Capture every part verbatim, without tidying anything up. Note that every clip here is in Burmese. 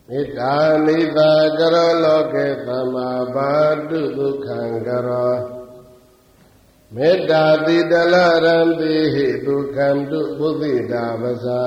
မေတ္တာနိသာကရောလောကေသမ္မာဘာတုဒုက္ခံကရောမေတ္တာတိတလရံတိဟိဒုက္ခံတုဘုဒ္ဓိတာပဇာ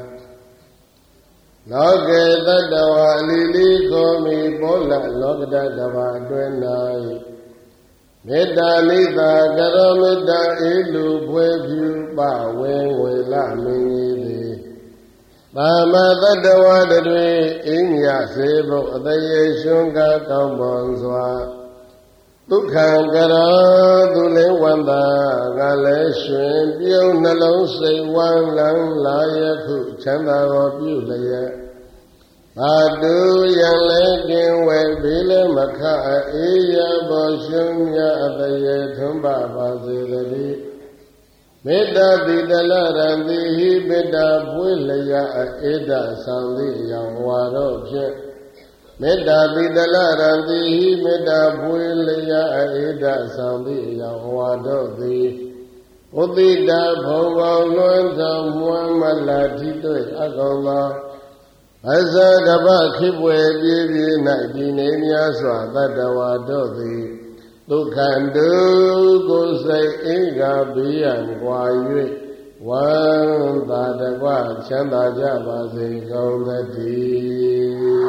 လောကေတတ္တဝါအလီလီကိုမိဘောလလောကတကဘာအတွင်း၌မေတ္တာနိသာကရောမေတ္တာအေလူဘွယ်ဖြူပဝင်းဝေလမင်းကြီးသည်သာမတတ္တဝါတွေအင်းညစေဖို့အတရေရှင်ကကောင်းပွန်စွာဒုက္ခံကရောသူလည်းဝန္တာကလည်းရှင်ပြုံးနှလုံးစိတ်ဝမ်းလန်းလာယခုချမ်းသာတော်ပြုလျက်ဘာတူရန်လည်းကင်းဝဲဘေးလည်းမခအေးရပေါ်ရှင်မြအတရေထွန်းပါပါစေတည်းမေတ္တာတိတလရံတိဟိမေတ္တာပွေလျက်အေဒဆောင်သည့်ရောင်ဝါတော့ဖြင့်မေတ္တာတိတလရံတိဟိမေတ္တာပွေလျက်အေဒဆောင်သည့်ရောင်ဝါတော့သည်ဥတိတာဘုံဘောင်လွှမ်းဆောင်မွမ်းမလာထိတွေ့အကောင်သောအဇဂဗခိပွေပြေးပြေး၌ဒီနေများစွာတတ္တဝါတို့သည်ဒုက္ခတုကိုယ်စိတ်အင်္ဂါဘေးရန်ကွာ၍ဝမ်းသာတကွချမ်းသာကြပါစေကုန်သတည်း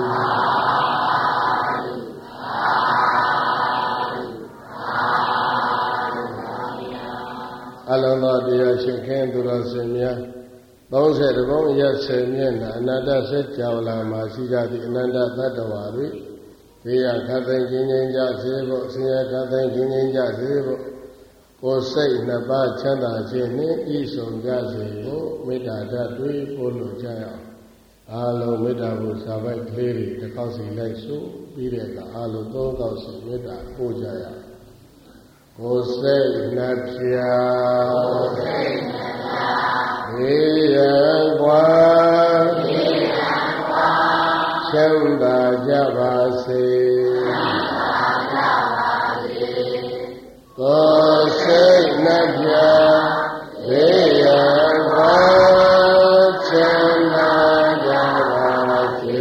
အလုံးသောတရားရှင်ခင်သူတော်စင်များသုံးဆယ်တကုံးရက်ဆယ်မျက်နှာအနန္တဆက်ကြောင်လာမှာရှိကြသည့်အနန္တသတ္တဝါတွေဘေးရခတ်သိမ်းခြင်းချင်းကြစေဖို့ဆင်းရဲခတ်သိမ်းခြင်းချင်းကြစေဖို့ကိုယ်စိတ်နှစ်ပါးချမ်းသာခြင်းနှင့်ဤဆုံးကြစေဖို့မေတ္တာဓာတ်တွေပို့လို့ကြရအောင်အားလုံးမေတ္တာဘုစာပိုက်ကလေးတွေတစ်ခေါက်စီလိုက်ဆိုပြီးတဲ့အခါအားလုံးသုံးခေါက်စီမေတ္တာပို့ကြရအောင်ကိုယ်စိတ်နှစ်ဖြာကိုယ်စိတ်နှစ်ဖြာဘေးရန်ကွာဘေးရန်ကွာချမ်းသာကြပါစေချမ်းသာကြပါစေကိုယ်စိတ်နှစ်ဖြာဘေးရန်ကွာချမ်းသာကြပါစေ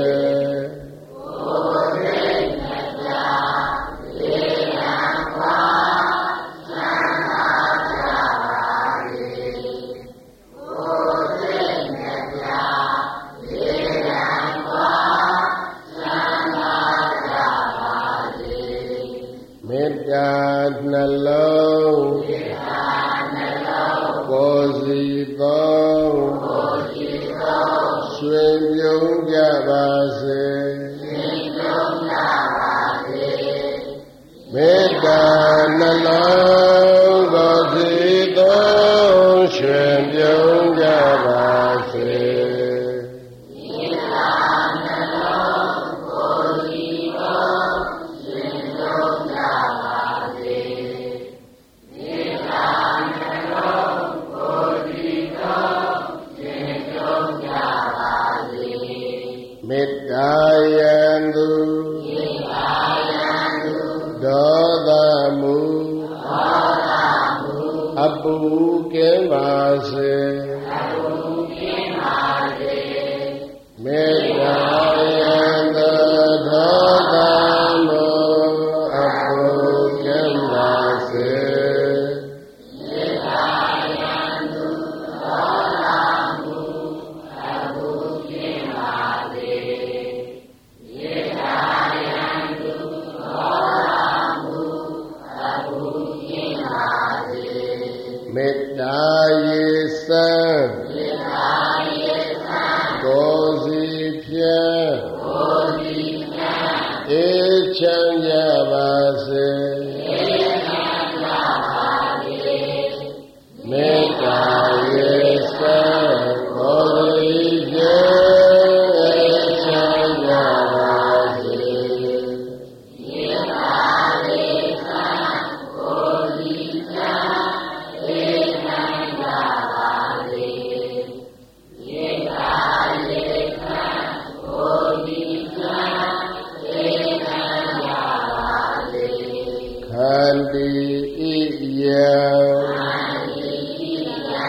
ကိုယ်စိတ်နှစ်ဖြာဘေးရန်ကွာချမ်းသာကြပါစေကိုယ်စိတ်နှစ်ဖြာဘေးရန်ကွာချမ်းသာကြပါစေမေတ္တာနှလုံးမေတ္တာနှလုံးကိုယ်စီသောကိုယ်စီသောရွှင်ပြုံးကြပါစေရွှင်ပြုံးကြပါစေမေတ္တာနှလုံးကိုယ်စီသောရွှင်ပြုံးကြပါစေမေတ္တာနှလုံးကိုယ်စီသောရွှင်ပြုံးကြပါစေမေတ္တာနှလုံးကိုယ်စီသောရွှင်ပြုံးကြပါစေမေတ္တာယံသူမေတ္တာယံသူဒေါသမူဒေါသမူအပူကင်းပါစေအပူကင်းပါစေမေတ္တာယံသူဒေါသမူအပူကင်းပါစေမေတ္တာယံသူဒေါသမူအပူကင်းပါစေမေတ္တာယံသူဒေါသမူအပူကင်းပါစေမေတ္တာယေသံမေတ္တာယေသံကိုယ်စီဖြင့်ကိုယ်စီဖြင့်အေးချမ်းကြပါစေအေးချမ်းကြပါစေမေတ္တာယေသံကိုယ်စီဖြင့်အေးချမ်းကြပါစေမေတ္တာယေသံကိုယ်စီဖြင့်အေးချမ်းကြပါစေမေတ္တာယေသံကိုယ်စီဖြင့်အေးချမ်းကြပါစေခန္တီဣယံ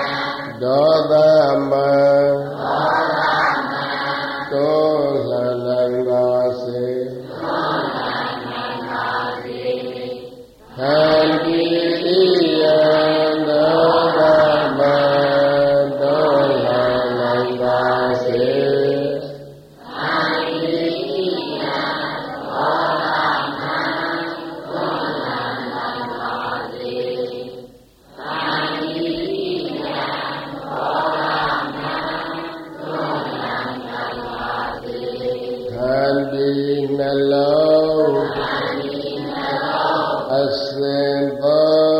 ဒေါသမံဒေါသမံတောလှလာယံသောကမတောလာနိုင်ပါစေခန္တီယံသောကမတောလာနိုင်ပါစေခန္တီယံသောကမတောလာနိုင်ပါစေခန္တီနှလုံးအစဉ်သော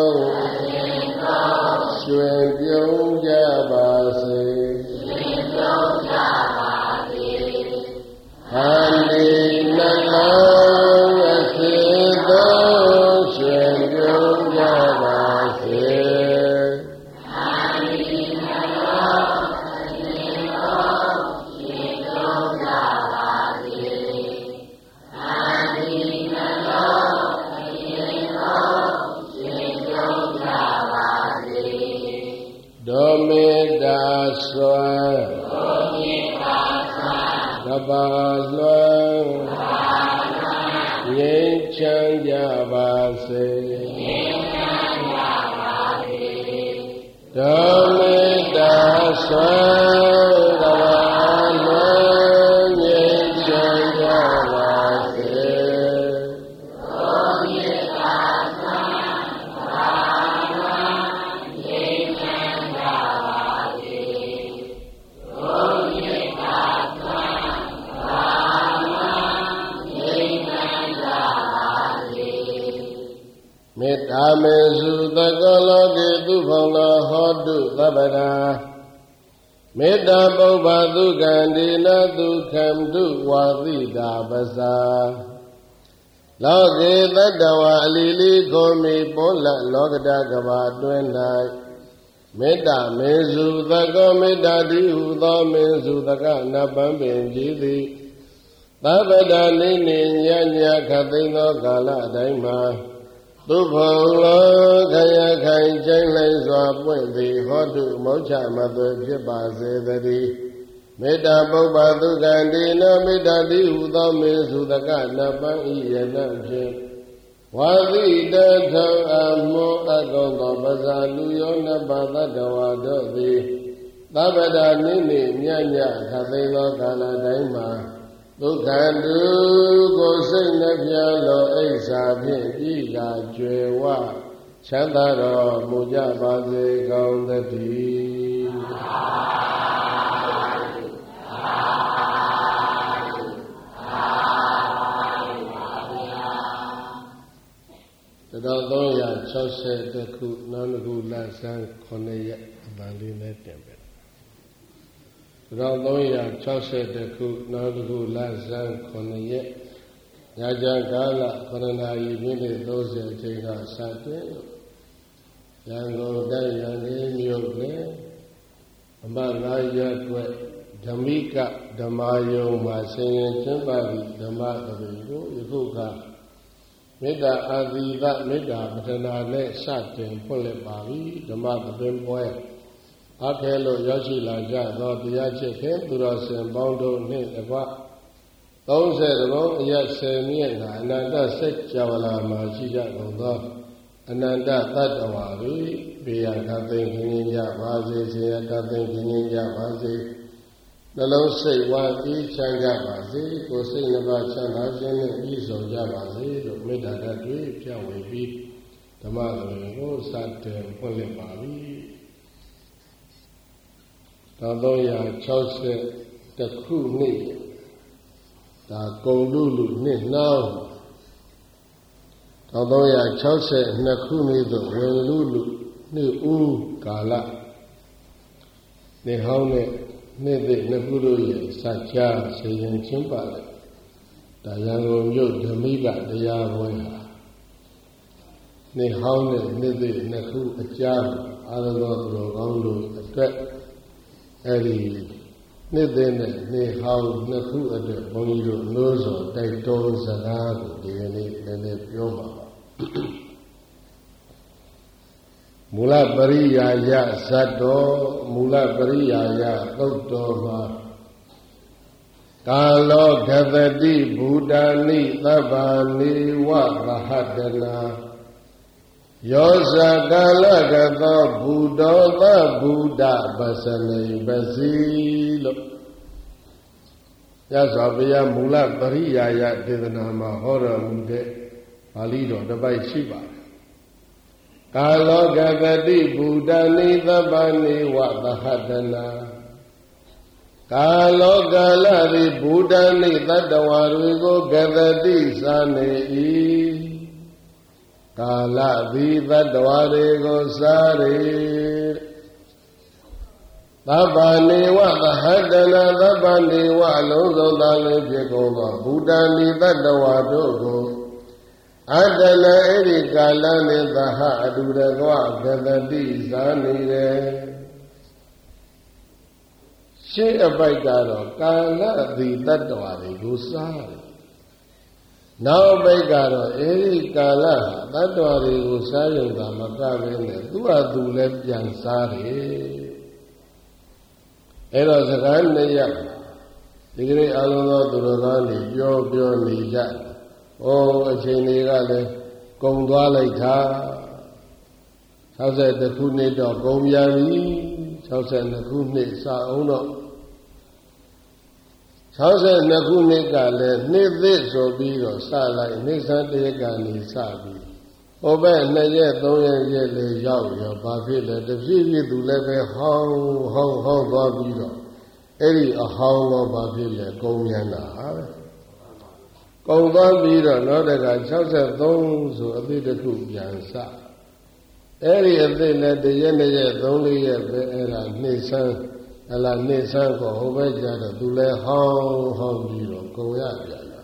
ရွှင်ပြုံးကြပါစေရွှင်ပြုံးကြပါစေခန္တီနှလုံးအစဉ်သောရွှင်ပြုံးကြပါစေခန္တီနှလုံးအစဉ်သောရွှင်ပြုံးကြပါစေခန္တီနှလုံးဒုမေတ္တာစွမ်းဒုမေတ္တာစွမ်းတပါလွှမ်းငြိမ်းချမ်းကြပါစေငြိမ်းချမ်းကြပါစေဒုမေတ္တာစွမ်းတပါလွှမ်းငြိမ်းချမ်းကြပါစေဒုမေတ္တာစွမ်းတပါလွှမ်းငြိမ်းချမ်းကြပါစေဒုမေတ္တာစွမ်းတပါလွှမ်းငြိမ်းချမ်းကြပါစေမေတ္တာမေစုသကောလောကေသူဖောင်သောဟောတုသဗ္ဗရာမေတ္တာပုဗ္ဗသုကံဒေနသုခံတုဝါသီတာပစာလောကေတတ္တဝါအလီလီကိုမီပိုးလလောကတကဘာတွင်၌မေတ္တာမေစုသကောမေတ္တာတိဟုသောမေစုသကနပံပင်ကြည်သည်သဗ္ဗတနိနိညညခသိမ်းသောကာလအတိုင်းမှာသူဖုံလောခရခိုင်ကျိုင်းလိုက်စွာပွင့်သည်ဟောတုမောချမသွေဖြစ်ပါစေတည်းမေတ္တာပုဗ္ဗသုကံဒေနမေတ္တာတိဟုသောမေစုသကနပံဤယနဖြင့်ဝါသီတထောအမောအကောသောပဇာလူယောနပါတတဝါတို့သည်သဗ္ဗတနိနိညညခသိမ်းသောကာလတိုင်းမှာဒုက္ခတုကိုယ်စိတ်နှပြလောအိဋ္ဌာဖြင့်ပြည်ကာကျွယ်ဝချမ်းသာတော်မူကြပါစေကောင်းသတည်းတတော်သုံးရာ၆၀ခုနောက်တစ်ခုလဆန်းခုနှစ်ရက်အပန်လေးနဲ့တင်ပဲတတော်သုံးရာ၆၀ခုနောက်တစ်ခုလဆန်းခုနှစ်ရက်ညချမ်းကာလခရဏာယီမိနစ်၃၀ချိန်ကစတင်လို့ရန်ကုန်တိုင်းရန်ကုန်မြို့နယ်အမငါးရပ်ွက်ဓမ္မိကဓမ္မယုံမှာဆင်ရင်ကျင်းပသည့်ဓမ္မသဘင်ကိုယခုကမေတ္တာအာသီသမေတ္တာပထနာနဲ့စတင်ဖွင့်လှစ်ပါပြီဓမ္မသဘင်ပွဲအခဲလို့ရောက်ရှိလာကြသောတရားချစ်ခင်သူတော်စင်ပေါင်းတို့နှင့်တကွသုံးဆယ်ဘုံအရဆယ်မြင့်ကအနန္တစိတ်ကြဝလာမှာရှိကြကုန်သောအနန္တတတ္တဝါတွေဘေးရန်ခသိမ်းခင်းကြပါစေဆရာခသိမ်းခင်းကြပါစေနှလုံးစိတ်ဝါအေးချမ်းကြပါစေကိုယ်စိတ်နှပါချမ်းသာခြင်းနဲ့ဤဆုံးကြပါစေလို့မေတ္တာဓာတ်တွေဖြန့်ဝေပြီးဓမ္မတော်ကိုစတင်ဖွင့်လှစ်ပါပြီတောင်သုံးရာ၆၀ခုနှစ်ဒါကုံလူလူနှစ်နှောင်းတောင်သုံးရာ၆၂ခုနှစ်သို့ဝင်လူလူနှစ်ဦးကာလနေဟောင်းနဲ့နေ့သိနှစ်ခုတို့ရဲ့စัจ जा ဆေရင်ချင်းပါလေဒါရန်ကုန်မြို့ဓမ္မိကတရားပွဲဟာနေ့ဟောင်းနဲ့နေ့သိနှစ်ခုအကြားအာရတော်သူတော်ကောင်းတို့အတွက်အဲ့ဒီနေ့သိနဲ့နေ့ဟောင်းနှစ်ခုအတွက်ဘုန်းကြီးတို့လို့ဆိုတိုက်တွန်းစကားကိုဒီကနေ့နည်းနည်းပြောပါပါမူလပရိယာယဇတ်တော်မူလပရိယာယသုတ်တော်မှာကာလောခသတိဘူတာနိသဗ္ဗာနေဝသဟတနာယောဇကာလကသောဘုဒ္ဓောသဗုဒ္ဓပစနေပစီလို့ရသော်ဘုရားမူလပရိယာယဒေသနာမှာဟောတော်မူတဲ့ပါဠိတော်တစ်ပိုက်ရှိပါတယ်ကာလောကတတိဘုဒ္ဓနိသဗ္ဗနိဝသဟတနာကာလောကာလသည်ဘုဒ္ဓနိတတ္တဝါတွေကိုကတတိစာနေ၏ကာလသည်တတ္တဝါတွေကိုစားရသဗ္ဗနေဝသဟတနာသဗ္ဗနေဝအလုံးစုံသာလည်းဖြစ်ကုန်သောဘုဒ္ဓနိတတ္တဝါတို့ကိုအတ္တနာအဲ့ဒီကာလနဲ့သဟအတူတကွကတတိစားနေတယ်ရှင်းအပိုက်ကတော့ကာလသည်တတ္တဝါတွေကိုစားတယ်နောက်အပိုက်ကတော့အဲ့ဒီကာလဟာတတ္တဝါတွေကိုစားရုံသာမကဘဲနဲ့သူ့ဟာသူလည်းပြန်စားတယ်အဲ့တော့စကားနှစ်ရပ်ဒီကနေ့အလုံးသောသူတော်ကောင်းတွေပြောပြောနေကြတယ်။ဩအချိန်တွေကလည်းကုန်သွားလိုက်တာ၆၁ခုနှစ်တော့ကုန်ပြန်ပြီ၆၂ခုနှစ်စအောင်တော့၆၂ခုနှစ်ကလည်းနှစ်သစ်ဆိုပြီးတော့စလိုက်နှစ်ဆန်းတရက်ကနေစပြီးဟိုဘက်နှစ်ရက်သုံးရက်ရက်လေးရောက်ရောဘာဖြစ်လဲတပြည့်ပြည့်သူလည်းပဲဟောင်းဟောင်းဟောင်းသွားပြီးတော့အဲ့ဒီအဟောင်းတော့ဘာဖြစ်လဲကုန်ပြန်တာပဲကုန်သွားပြီးတော့နောက်တက၆၃ဆိုအသစ်တစ်ခုပြန်စအဲ့ဒီအသစ်နဲ့တရက်နှစ်ရက်သုံးလေးရက်ပဲအဲ့ဒါနှစ်ဆန်းအလားနှစ်ဆန်းကိုဟိုဘက်ကြတော့သူလည်းဟောင်းဟောင်းပြီးတော့ကုန်ရပြန်တာ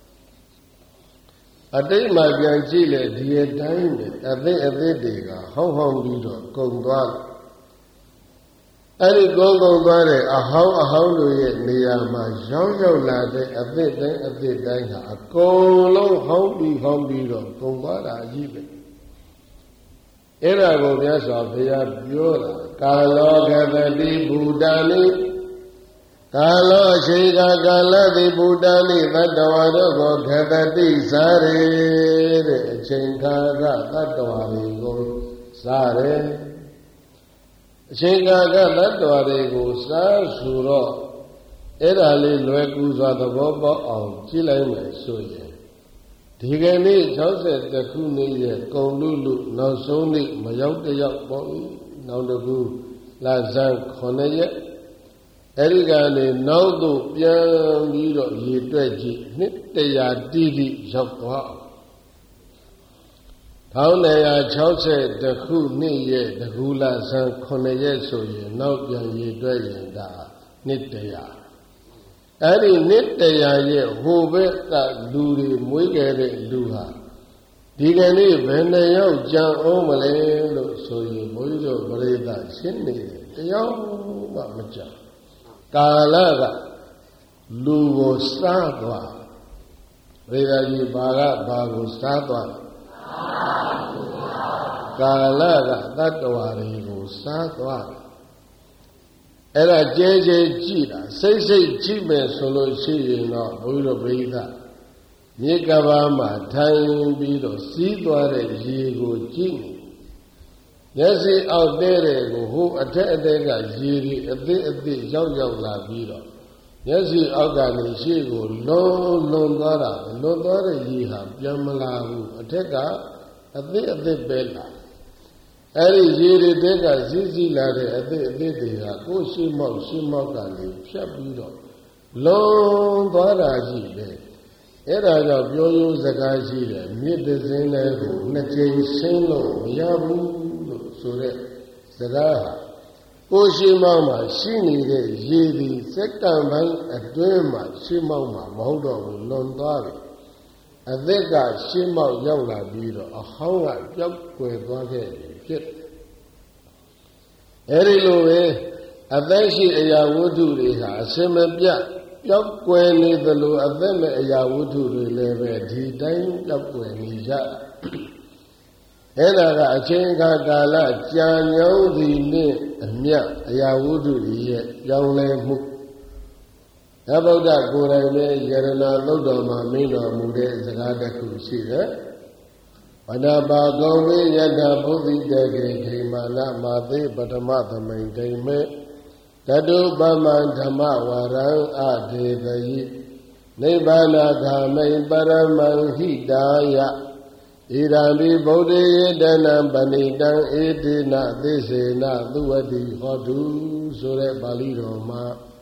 အတိတ်မှာပြန်ကြည့်လေဒီအတိုင်းပဲအသစ်အသစ်တွေကဟောင်းဟောင်းပြီးတော့ကုန်သွားအဲ့ဒီကုန်ကုန်သွားတဲ့အဟောင်းအဟောင်းတို့ရဲ့နေရာမှာရောက်ရောက်လာတဲ့အသစ်တိုင်းအသစ်တိုင်းဟာအကုန်လုံးဟောင်းပြီးဟောင်းပြီးတော့ကုန်သွားတာအကြီးပဲအဲ့ဒါကိုမြတ်စွာဘုရားပြောတာကာလောကတတိဘုဒ္ဓနိကာလောအချိန်ကာကာလတိဘုဒ္ဓနိသတ္တဝါတို့ကိုခတတိစားရတဲ့အချိန်ကာကသတ္တဝါတွေကိုစားရအချိန်ကာကသတ္တဝါတွေကိုစားဆိုတော့အဲ့ဒါလေးလွယ်ကူစွာသဘောပေါက်အောင်ကြည့်လိုက်မယ်ဆိုရင်ဒီကနေ့၆၁ခုနှစ်ရဲ့ကုံလူလူနောက်ဆုံးနေ့မရောက်တယောက်ပေါ့နောက်တစ်ခုလဆန်းခုနှစ်ရက်အဲ့ဒီကနေနောက်သို့ပြန်ပြီးတော့ရေတွက်ကြည့်နှစ်တရာတိတိရောက်သွားအောင်၁၉၆၁ခုနှစ်ရဲ့တကူလဆန်းခုနှစ်ရက်ဆိုရင်နောက်ပြန်ရေတွက်ရင်ဒါနှစ်တရာအဲ့ဒီနှစ်တရာရဲ့ဟိုဘက်ကလူတွေမွေးခဲ့တဲ့လူဟာဒီကနေ့ဘယ်နှယောက်ကြံအောင်မလဲလို့ဆိုရင်ဘုန်းကြီးတို့ပရိသတ်ရှင်းနေတယ်တယောက်မှမကြံကာလကလူကိုစားသွားပရိသတ်ကြီးဘာကဘာကိုစားသွားကာလကတတ္တဝါတွေကိုစားသွားအဲ့ဒါကျဲကျဲကြည့်တာစိတ်စိတ်ကြည့်မယ်ဆိုလို့ရှိရင်တော့ဘုရားတို့ပရိသတ်မြေကဘာမှာထိုင်ပြီးတော့စီးသွားတဲ့ရေကိုကြည့်နေမျက်စိအောက်တဲတဲ့ကိုဟိုအထက်အတဲကရေတွေအသစ်အသစ်ရောက်ရောက်လာပြီးတော့မျက်စိအောက်ကနေရှေ့ကိုလုံးလုံးသွားတာလွန်သွားတဲ့ရေဟာပြန်မလာဘူးအထက်ကအသစ်အသစ်ပဲလာအဲ့ဒီရေတွေတဲကစီးစီးလာတဲ့အသစ်အသစ်တွေကကိုယ်ရှိမောက်ရှိမောက်ကနေဖြတ်ပြီးတော့လုံးသွားတာကြီးပဲအဲ့ဒါကြောင့်ပြောရိုးစကားရှိတယ်မြစ်တစ်စင်းလေးကိုနှစ်ကြိမ်ရှင်းလို့မရဘူးလို့ဆိုတဲ့စကားဟာကိုယ်ရှိမောက်မှာရှိနေတဲ့ရေဒီစက္ကန့်ပိုင်းအတွင်းမှာရှိမောက်မှာမဟုတ်တော့ဘူးလွန်သွားပြီအသက်ကရှင်းမောက်ရောက်လာပြီးတော့အဟောင်းကပျောက်ကွယ်သွားခဲ့ပြီဖြစ်အဲဒီလိုပဲအသက်ရှိအရာဝတ္ထုတွေဟာအစင်မပြတ်ပျောက်ကွယ်နေသလိုအသက်မဲ့အရာဝတ္ထုတွေလည်းပဲဒီတိုင်းပျောက်ကွယ်နေကြအဲ့ဒါကအချိန်ခါကာလကြာညောင်းသည်နဲ့အမြတ်အရာဝတ္ထုတွေရဲ့ပြောင်းလဲမှုသဗ္ဗုဒ္ဓကိုယ်တိုင်လည်းယရဏသုတ်တော်မှာမင်းတော်မူတဲ့စကားတစ်ခုရှိတယ်။သဝနပါကုံဝိယတဘုဒ္ဓိတကေခိမာနမာသေပထမသမိန်တိမေတတုပမံဓမ္မဝရံအဒေသယိနိဗ္ဗာနဂာမိပရမံဟိတာယဣရံပိဗုဒ္ဓေယတနံပဏိတံဧတေနသေစေနသုဝတိဟောတုဆိုတဲ့ပါဠိတော်မှာ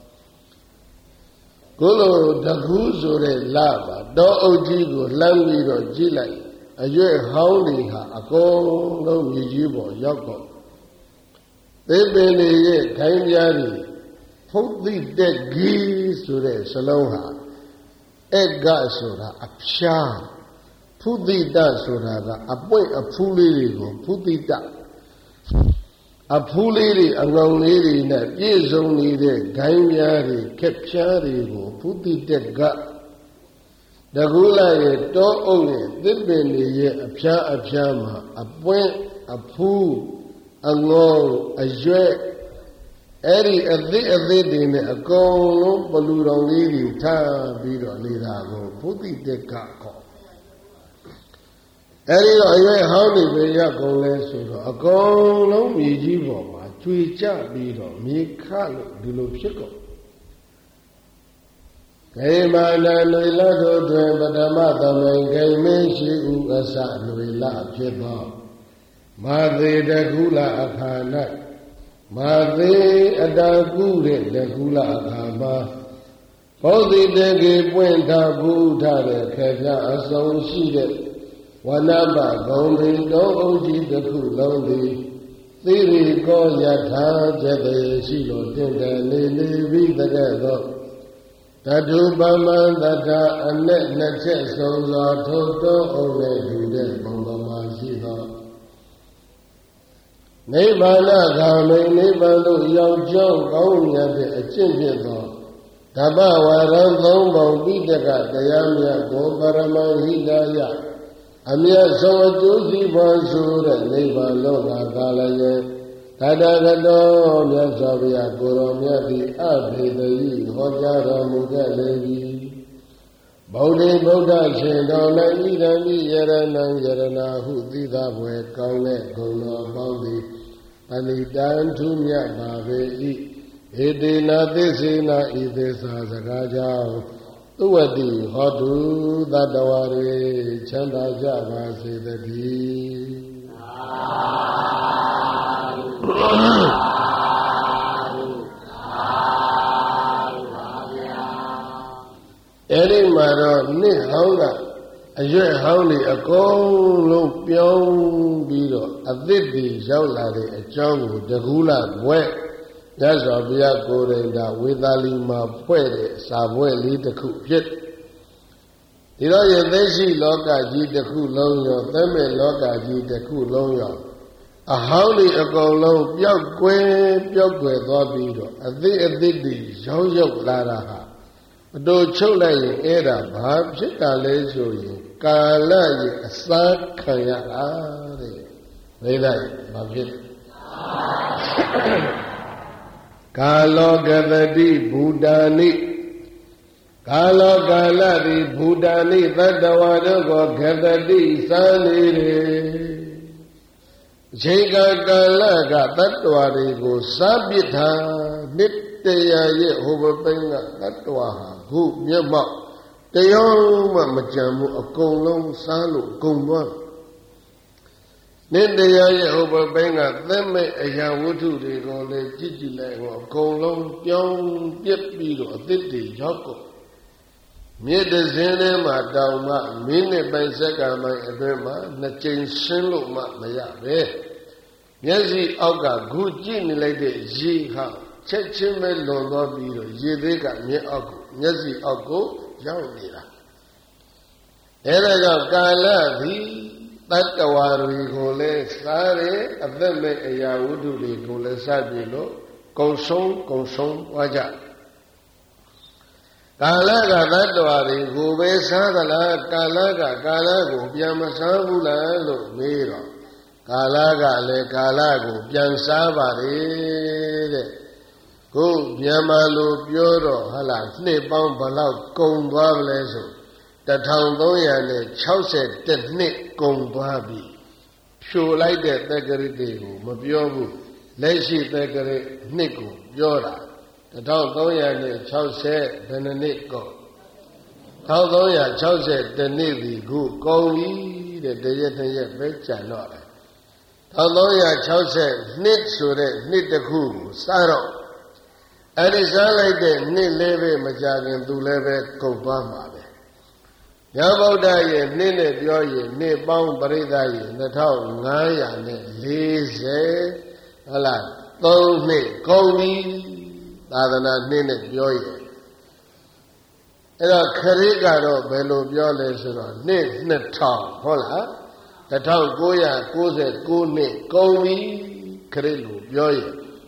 ကိုလိုတကူဆိုတဲ့လပါတောအုပ်ကြီးကိုလှမ်းပြီးတော့ကြည့်လိုက်အရွယ်ဟောင်းတွေဟာအကုန်လုံးမြေကြီးပေါ်ရောက်တော့သေပင်တွေရဲ့ခိုင်းပြားတွေဖုတ်သိတက်ကြီးဆိုတဲ့စလုံးဟာအကဆိုတာအဖြားဖုသိတဆိုတာကအပွင့်အဖူးလေးတွေကိုဖုသိတအဖူးလေးတွေအငုံလေးတွေနဲ့ပြည့်စုံနေတဲ့ဂိုင်းပြားတွေခက်ဖြားတွေကိုဖုသိတက်ကတကူလာရဲ့တောအုပ်ရဲ့သစ်ပင်တွေရဲ့အဖြားအဖြားမှာအပွင့်အဖူးအငုံအရွက်အဲ့ဒီအသစ်အသစ်တွေနဲ့အကုန်လုံးပလူတော်လေးတွေထားပြီးတော့နေတာကိုဖုသိတက်ကခေါ်အဲ့ဒီတော့အရွယ်ဟောင်းတွေပဲရောက်ကုန်လဲဆိုတော့အကုန်လုံးမြေကြီးပေါ်မှာကျွေကျပြီးတော့မြေခလို့ဒီလိုဖြစ်ကုန်ခေမာနနွေလတို့တွင်ပထမသမိုင်ခေမင်းရှိဥအစနွေလဖြစ်သောမာသေတကုလအခါ၌မာသေအတကုတဲ့တကုလအခါမှာဘောဓိတကေပွင့်ထားဘူးထားတဲ့ခေပြအစုံရှိတဲ့ဝနပဂုံပင်တောအုပ်ကြီးတစ်ခုလုံးသည်သိရိကောယထာကျက်သေးရှိလို့တင့်တယ်လေလေပြီးတဲ့သောတတုပမံတထအ내နှစ်ချက်ဆုံးသောထိုတောအုပ်နဲ့ယူတဲ့ပုံပေါ်မှာရှိသောနိဗ္ဗာန်ဂါမိန်နိဗ္ဗာန်သို့ရောက်ကြောင်းကောင်းမြတ်တဲ့အကျင့်ဖြစ်သောဓမ္မဝရံသုံးပုံပိဋကတရားမြတ်ကိုပရမဟိတယအမြတ်ဆုံးအကျိုးစီးပွားဆိုတဲ့နိဗ္ဗာန်လောကကာလရဲ့တတဂတောမြတ်စွာဘုရားကိုရောမြတ်သည်အဖေတယိဟောကြားတော်မူခဲ့လေပြီဗုဒ္ဓေဗုဒ္ဓရှင်တော်၌ဣဒံမိယရဏံယရဏဟုသီသာဘွယ်ကောင်းတဲ့ဂုဏ်တော်ပေါင်းသည်အနိတံထုမြတ်ပါပေ၏ဧတေနသစ္စေနဤသစ္စာစကားကြောင့်သုဝတိဟောတုသတ္တဝါတွေချမ်းသာကြပါစေတည်းအဲ့ဒီမှာတော့နှစ်ဟောင်းကအရွယ်ဟောင်းတွေအကုန်လုံးပြောင်းပြီးတော့အသစ်တွေရောက်လာတဲ့အကြောင်းကိုတကူလာဘွဲ့ရသော်ဘုရားကိုယ်တိုင်ကဝေသာလီမှာဖွဲ့တဲ့စာပွဲလေးတစ်ခုဖြစ်ဒီတော့ရသက်ရှိလောကကြီးတစ်ခုလုံးရောသက်မဲ့လောကကြီးတစ်ခုလုံးရောအဟောင်းတွေအကုန်လုံးပျောက်ကွယ်ပျောက်ကွယ်သွားပြီးတော့အသစ်အသစ်တွေရောက်ရောက်လာတာဟာအတူချုပ်လိုက်ရင်အဲ့ဒါဘာဖြစ်တာလဲဆိုရင်ကာလရဲ့အစာခံရတာတဲ့သိလိုက်ဘာဖြစ်ကာလောကတတိဘူတာနိကာလောကာလတိဘူတာနိသတ္တဝါတို့ကိုဂတတိစံနေတယ်အချိန်ကာလကသတ္တဝါတွေကိုစားပစ်တာနိတ္တရာရဲ့ဟိုဘပိန်းကသတ္တဝါဟာခုမျက်မှောက်တရားမှမကြံဘူးအကုန်လုံးစားလို့အကုန်သွားနိတ္တရာရဲ့ဟိုဘပိန်းကသက်မဲ့အရာဝတ္ထုတွေကိုလည်းကြည့်ကြည့်လိုက်ဟောအကုန်လုံးပြောင်းပြစ်ပြီးတော့အသစ်တွေရောက်ကုန်မြေတစင်းထဲမှာတောင်မှမိနစ်ပိုင်းစက္ကန့်ပိုင်းအတွင်းမှာနှစ်ကြိမ်ရှင်းလို့မှမရပဲမျက်စိအောက်ကခုကြည့်နေလိုက်တဲ့ရေဟာချက်ချင်းပဲလွန်သွားပြီးတော့ရေသေးကမျက်အောက်ကိုမျက်စိအောက်ကိုရောက်နေတာအဲဒါကြောင့်ကာလသည်တတ္တဝါတွေကိုလည်းစားတယ်အသက်မဲ့အရာဝတ္ထုတွေကိုလည်းစားပြီလို့ကုံဆုံးကုံဆုံးသွားကြကာလကသတ္တဝါတွေကိုပဲစားသလားကာလကကာလကိုပြန်မစားဘူးလားလို့မေးတော့ကာလကလည်းကာလကိုပြန်စားပါတယ်တဲ့ခုမြန်မာလိုပြောတော့ဟာလားနှစ်ပေါင်းဘလောက်ကုန်သွားမလဲဆို 1360နှစ်ကုန်သွားပြီဖြိုလိုက်တဲ့သက္ကရာတွေကိုမပြောဘူးလက်ရှိသက္ကရာနှစ်ကိုပြောတာ1360ဘယ်နှစ်ကုန်1360နှစ်ပြီခုကုန်ပြီတဲ့တရက်တရက်ပဲကြာတော့တယ်1360နှစ်ဆိုတဲ့နှစ်တစ်ခုကိုစားတော့အဲ့ဒီစားလိုက်တဲ့နှစ်လေးပဲမကြခင်သူလည်းပဲကုန်သွားမှာပဲညဗုဒ္ဓရဲ့နှစ်နဲ့ပြောရင်နှစ်ပေါင်းပရိသတ်ရဲ့နှစ်ထောင်ငါးရာလေးဆယ်ဟုတ်လားသုံးနှစ်ကုန်ပြီသာသနာနှစ်နဲ့ပြောရင်အဲ့တော့ခရစ်ကတော့ဘယ်လိုပြောလဲဆိုတော့နှစ်နှစ်ထောင်ဟုတ်လားတစ်ထောင်ကိုးရာကိုးဆယ်ကိုးနှစ်ကုန်ပြီခရစ်လိုပြောရင်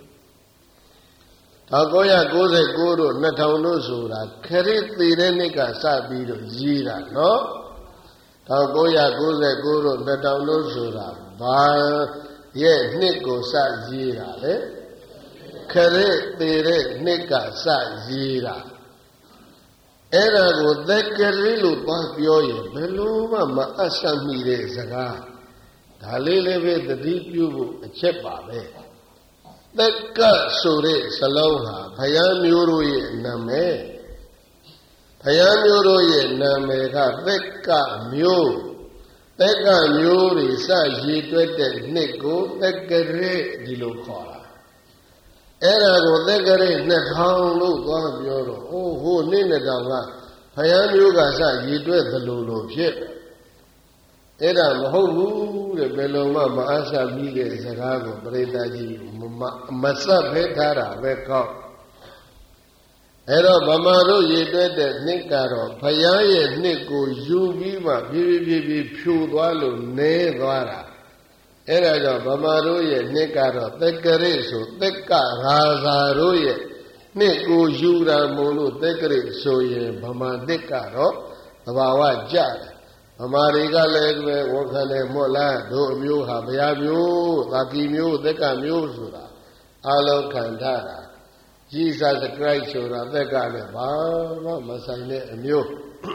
တစ်ထောင်ကိုးရာကိုးဆယ်ကိုးတို့နှစ်ထောင်တို့ဆိုတာခရစ်တည်တဲ့နှစ်ကစပြီးတော့ရေးတာနော်တစ်ထောင်ကိုးရာကိုးဆယ်ကိုးတို့နှစ်ထောင်တို့ဆိုတာဘာရဲ့နှစ်ကိုစရေးတာလေခရစ်တည်တဲ့နှစ်ကစရေးတာအဲ့ဒါကိုသက္ကရာလို့သွားပြောရင်ဘယ်လိုမှမအပ်ဆက်မိတဲ့စကားဒါလေးလည်းပဲသတိပြုဖို့အချက်ပါပဲသက္ကဆိုတဲ့စလုံးဟာဘုရားမျိုးတို့ရဲ့နာမည်ဘုရားမျိုးတို့ရဲ့နာမည်ကသက္ကမျိုးသက္ကမျိုးတွေစရည်တွက်တဲ့နှစ်ကိုသက္ကရာဒီလိုခေါ်တာအဲ့ဒါကိုသက္ကရာနှစ်ထောင်လို့သွားပြောတော့အိုးဟိုနှစ်နှစ်ထောင်ကဘုရားမျိုးကစရည်တွက်သလိုလိုဖြစ်အဲ့ဒါမဟုတ်ဘူးတဲ့ဘယ်လိုမှမအားစားပြီးတဲ့စကားကိုပရိသတ်ကြီးမဆက်ဖဲထားတာပဲကောက်အဲ့တော့ဗမာတို့ရည်တွက်တဲ့နှစ်ကတော့ဘုရားရဲ့နှစ်ကိုယူပြီးမှဖြည်းဖြည်းဖြည်းဖြိုသွားလို့နဲသွားတာအဲ့ဒါကြောင့်ဗမာတို့ရဲ့နှစ်ကတော့သက္ကရာဆိုသက္ကရာဇာတို့ရဲ့နှစ်ကိုယူတာမို့လို့သက္ကရာဆိုရင်ဗမာနှစ်ကတော့သဘာဝကျတယ်ဗမာတွေကလည်းပဲဝန်ခံတယ်မို့လားတို့အမျိုးဟာဘုရားမျိုးသာကီမျိုးသက္ကမျိုးဆိုတာအလုံးခံထားတာJesus Christ ဆိုတာသက္ကနဲ့ဘာမှမဆိုင်တဲ့အမျိုး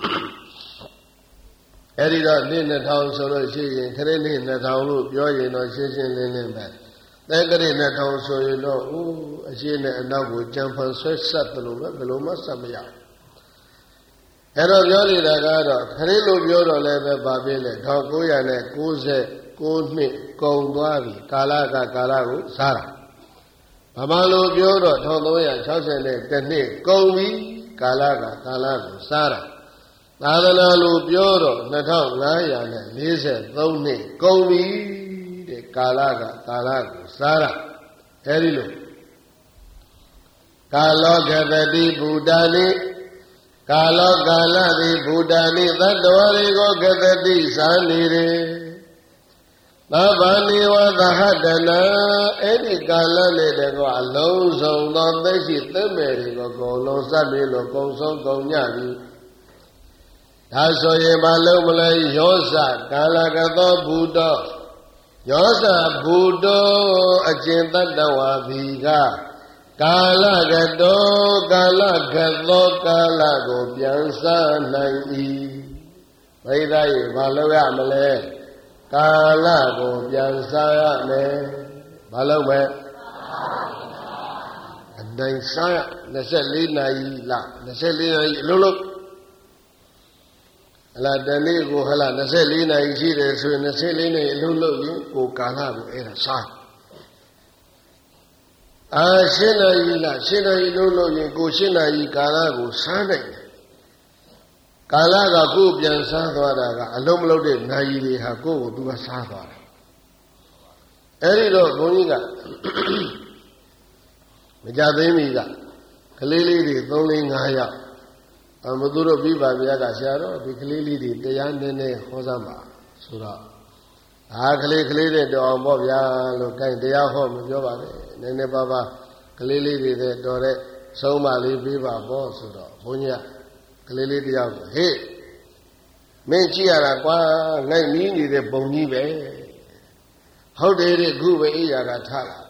အဲ့ဒီတော့နှစ်နှစ်ထောင်ဆိုလို့ရှိရင်ခရစ်နှစ်နှစ်ထောင်လို့ပြောရင်တော့ရှင်းရှင်းလင်းလင်းပဲသက္ကရာနှစ်ထောင်ဆိုရင်တော့အိုးအရှင်းနဲ့အနောက်ကိုကြံဖန်ဆွဲဆက်တယ်လို့ပဲဘယ်လိုမှဆက်မရဘူးအဲ့တော့ပြောနေတာကတော့ခရစ်လိုပြောတော့လည်းပဲဘာဖြစ်လဲတစ်ထောင်ကိုးရာကိုးဆယ်ကိုးနှစ်ကုန်သွားပြီကာလကကာလကိုစားတာဗမာလိုပြောတော့တစ်ထောင်သုံးရာခြောက်ဆယ်နဲ့တစ်နှစ်ကုန်ပြီကာလကကာလကိုစားတာသာသနာလိုပြောတော့နှစ်ထောင်ငါးရာလေးဆယ်သုံးနှစ်ကုန်ပြီတဲ့ကာလကကာလကိုစားတာအဲဒီလိုကာလောကတတိဗုဒ္ဓနိကာလောကာလတိဗုဒ္ဓနိသတ္တဝါတွေကိုကတတိစားနေတယ်သဗ္ဗနိဝသဟတနာအဲ့ဒီကာလနဲ့တကွာအလုံးစုံသောသက်ရှိသက်မဲ့တွေကိုအကုန်လုံးစပ်ပြီးလို့ကုံဆုံးကုန်ညပြီဒါဆိုရင်ဘာလို့မလဲယောဇကာလကသောဘုဒ္ဓယောဇဘုဒ္ဓအကျင့်တတ္တဝါဘီကကာလကတောကာလကသောကာလကိုပြန်စားနိုင်၏ဘိဓာယေဘာလို့ရမလဲကာလကိုပြန်စားရမယ်ဘာလို့ပဲအတိုင်းစားရยี่สิบสี่နာရီလားยี่สิบสี่နာရီအလုံးလုံးအလားတနေ့ကိုဟလာยี่สิบสี่နာရီရှိတယ်ဆိုရင်ยี่สิบสี่နာရီအလုံးလုံးရင်ကိုကာလကိုအဲ့ဒါစားအာရှင်းနာရီလားရှင်းနာရီလုံးလုံးရင်ကိုရှင်းနာရီကာလကိုစားနိုင်တယ်ကာလကကိုယ်ပြန်စားသွားတာကအလုံးမလုံးတဲ့နာရီတွေဟာကိုယ့်ကိုသူကစားသွားတယ်အဲ့ဒီတော့ဘုန်းကြီးကမကြသိမီကကလေးလေးတွေသုံးလေးငါးယောက်အမသူတို့ပြီးပါဗျာကဆရာတော်ဒီကလေးလေးတွေတရားနည်းနည်းဟောစမ်းပါဆိုတော့အာကလေးကလေးတွေတော်အောင်ပေါ့ဗျာလို့ကြိုင်တရားဟောမပြောပါနဲ့နည်းနည်းပါးပါကလေးလေးတွေတော်တဲ့ဆုံးမလေးပြီးပါပေါ့ဆိုတော့ဘုန်းကြီးကလေးလေးတယောက်ဟေ့မင်းကြည့်ရတာကွာငိုက်မီးနေတဲ့ပုံကြီးပဲဟုတ်တယ်တဲ့ခုပဲအိယာကထားတာ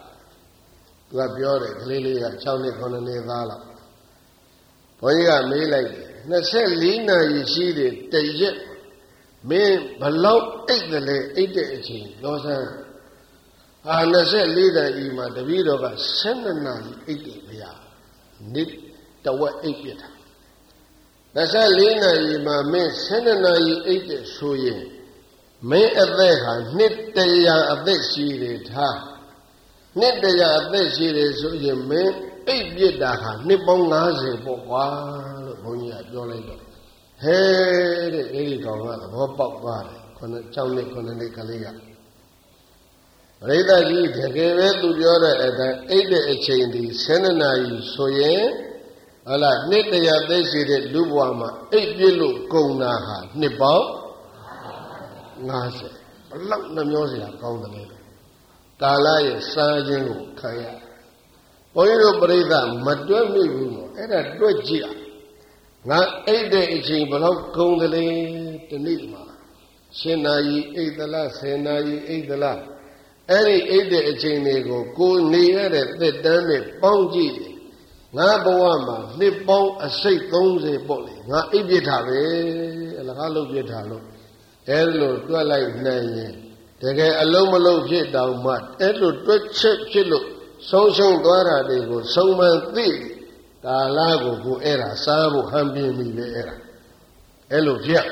သူကပြောတယ်ကလေးလေးက၆နှစ်ခုနှစ်နှစ်သားလောက်ဘုန်းကြီးကမေးလိုက်တယ်ဟ twenty-fourနာရီရှိတဲ့တရက်မင်းဘလောက်အိတ်တယ်လဲအိတ်တဲ့အချိန်လောဆန်းဟာtwenty-fourနာရီမှာတပည့်တော်ကtwelveနာရီအိတ်တယ်ဗျာနေ့တဝက်အိတ်ပြတာtwenty-fourနာရီမှာမင်းtwelveနာရီအိတ်တယ်ဆိုရင်မင်းအသက်ဟာနှစ်တရာအသက်ရှိတယ်ထားနှစ်တရာအသက်ရှိတယ်ဆိုရင်မင်းအိတ်ပြစ်တာဟာနှစ်ပေါင်းfiftyပေါ့ကွာလို့ဘုန်းကြီးကပြောလိုက်တော့ဟဲတဲ့အဲ့ဒီကောင်ကသဘောပေါက်သွားတယ်ခုနှစ်၆နှစ်ခုနှစ်နှစ်ကလေးကပရိသတ်ကြီးတကယ်ပဲသူပြောတဲ့အတိုင်းအိတ်တဲ့အချိန်ဒီtwelveနာရီဆိုရင်ဟလာနှစ်တရာသက်ရှိတဲ့လူဘဝမှာအိတ်ပြစ်လို့ကုန်တာဟာနှစ်ပေါင်းfiftyဘလောက်နှမျောစရာကောင်းတယ်လေကာလရဲ့စားခြင်းကိုခံရဘုန်းကြီးတို့ပြိဿမတွက်မိဘူးလို့အဲ့ဒါတွက်ကြည့်အောင်ငါအိတ်တဲ့အချိန်ဘလောက်ကုန်တယ်လေဒီနေ့မှာtenနာရီအိတ်သလားtenနာရီအိတ်သလားအဲ့ဒီအိတ်တဲ့အချိန်တွေကိုကိုနေရတဲ့သက်တမ်းနဲ့ပေါင်းကြည့်ငါဘဝမှာနှစ်ပေါင်းအစိတ်thirtyပေါ့လေငါအိတ်ပြစ်တာပဲအလကားလုပ်ပြစ်တာလို့အဲ့လိုတွက်လိုက်နိုင်ရင်တကယ်အလုံးမလုံးဖြစ်တောင်မှအဲ့လိုတွက်ချက်ဖြစ်လို့ဆုံးရှုံးသွားတာတွေကိုဆုံးမသိကာလကိုကိုအဲ့ဒါစားဖို့ဟန်ပြင်းပြီလေအဲ့ဒါအဲ့လိုဖြစ်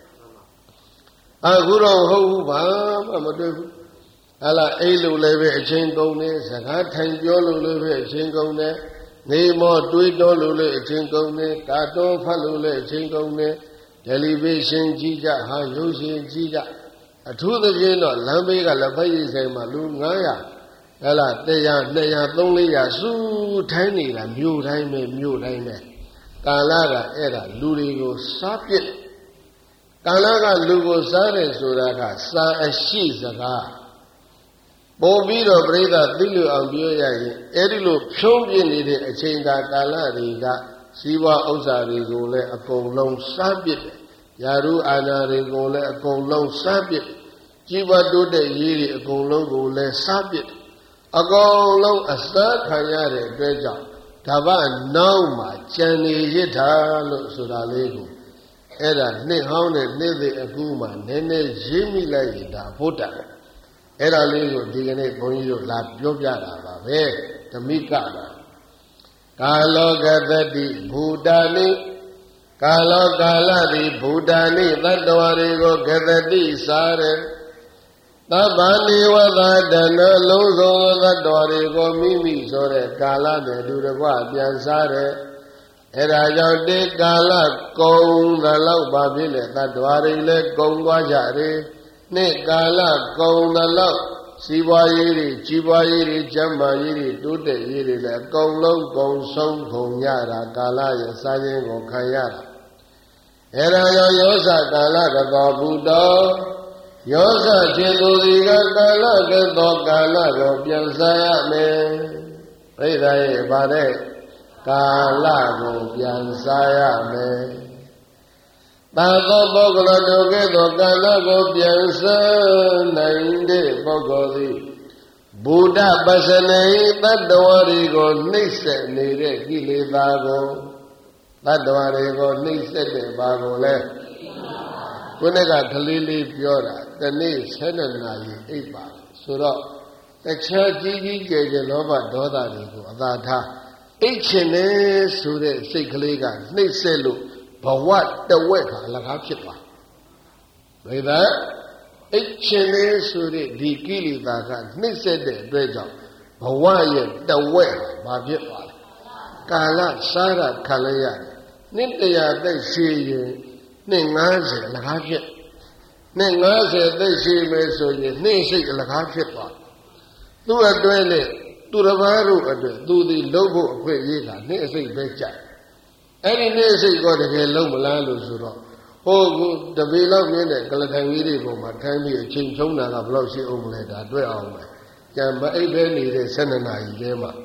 အခုတော့ဟုတ်ဘူးဘာမှမတွေ့ဘူးဟလာအိတ်လို့လည်းပဲအချင်းကုန်တယ်စကားထိုင်ပြောလို့လည်းပဲအချင်းကုန်တယ်နေမောတွေးတော်လို့လည်းအချင်းကုန်တယ်ကာတော်ဖတ်လို့လည်းအချင်းကုန်တယ်တယ်လီဗေရှင်းကြည့်ကြဟာရုပ်ရှင်ကြည့်ကြအထူးသဖြင့်တော့လမ်းဘေးကလက်ဖက်ရည်ဆိုင်မှာလူnine hundredဟလာone hundred two hundred three hundredစုထိုင်းနေတာမြို့တိုင်းပဲမြို့တိုင်းပဲကာလကအဲ့ဒါလူတွေကိုစားပစ်ကာလကလူကိုစားတယ်ဆိုတာကစာအရှိစကားပို့ပြီးတော့ပြိဿသိလို့အောင်ပြောရရင်အဲ့ဒီလိုဖြုံးပြနေတဲ့အချိန်သာကာလတွေကစီးပွားဥစ္စာတွေကိုလည်းအကုန်လုံးစားပစ်တယ်ယာရုအာဏာတွေကိုလည်းအကုန်လုံးစားပစ်ကြီးပွားတိုးတဲ့ရေးတွေအကုန်လုံးကိုလည်းစားပစ်အကုန်လုံးအစားခံရတဲ့အတွက်ကြောင့်ဒါဗနောက်မှာကြံနေရစ်တာလို့ဆိုတာလေးကိုအဲ့ဒါနှစ်ဟောင်းနဲ့နှစ်သိအခုမှနည်းနည်းရေးမိလိုက်ရင်ဒါဘုဒ္ဓအဲ့ဒါလေးကိုဒီကနေ့ဘုန်းကြီးတို့လာပြောပြတာပါပဲဓမိကပါကာလောကတတိဘူတာနိကာလောကာလတိဘူတာနိသတ္တဝါတွေကိုကတတိစားတယ်သဗ္ဗနေဝသတနလုံးစုံသတ္တဝါတွေကိုမိမိဆိုတဲ့ကာလနဲ့တူတကွပြန်စားတယ်အဲ့ဒါကြောင့်တေကာလကုံသလောက်ပါဖြစ်တဲ့သတ္တဝါတွေလည်းကုံသွားကြတယ်နှစ်ကာလကုံသလောက်စီးပွားရေးတွေကြီးပွားရေးတွေကျန်းမာရေးတွေတိုးတက်ရေးတွေလည်းအကုန်လုံးကုံဆုံးကုန်ရတာကာလရဲ့စားခြင်းကိုခံရတာအဲ့ဒါကြောင့်ယောဇကာလကသောဘုဒ္ဓယောဇခြင်းသူဒီကကာလကသောကာလကိုပြန်စားရမယ်ပြိဿရဲ့ဗါတဲ့ကာလကိုပြန်စားရမယ်သာသောပုဂ္ဂလတို့ကဲ့သို့ကာလကိုပြန်စားနိုင်တဲ့ပုဂ္ဂိုလ်သည်ဘုဒ္ဓပစ္စနေတတ္တဝါတွေကိုနှိမ့်ဆက်နေတဲ့ကိလေသာကိုတတ္တဝါတွေကိုနှိမ့်ဆက်တဲ့ဘာကိုလဲခုနကကလေးလေးပြောတာတနေ့twelveနာရီအိပ်ပါဆိုတော့တခြားကြီးကြီးကျယ်ကျယ်လောဘဒေါသတွေကိုအသာထားအိတ်ချင်တယ်ဆိုတဲ့စိတ်ကလေးကနှိမ့်ဆက်လို့ဘဝတဝက်ကအလကားဖြစ်သွားဘယ်သာအိတ်ချင်တယ်ဆိုတဲ့ဒီကိလေသာကနှိမ့်ဆက်တဲ့အတွက်ကြောင့်ဘဝရဲ့တဝက်ဘာဖြစ်သွားလဲကာလစားရခံရရတယ်နှစ်တရာသက်ရှိရင်နှစ်fiftyအလကားဖြစ်နှစ်fiftyသက်ရှိမယ်ဆိုရင်နှစ်စိတ်အလကားဖြစ်သွားသူ့အတွဲနဲ့သူတစ်ပါးတို့အတွက်သူဒီလုံးဖို့အခွင့်အရေးကနှစ်အစိတ်ပဲကြိုက်အဲ့ဒီနှစ်အစိတ်ကတကယ်လုံးမလားလို့ဆိုတော့ဟိုကတပေလောက်မြင်တဲ့ကလထိုင်ကြီးတွေပေါ်မှာထိုင်းပြီးအချိန်ချုံးတာကဘယ်လောက်ရှိအောင်မလဲဒါတွေ့အောင်ပဲကြံမအိပ်ပဲနေတဲ့twelveနာရီထဲမှာ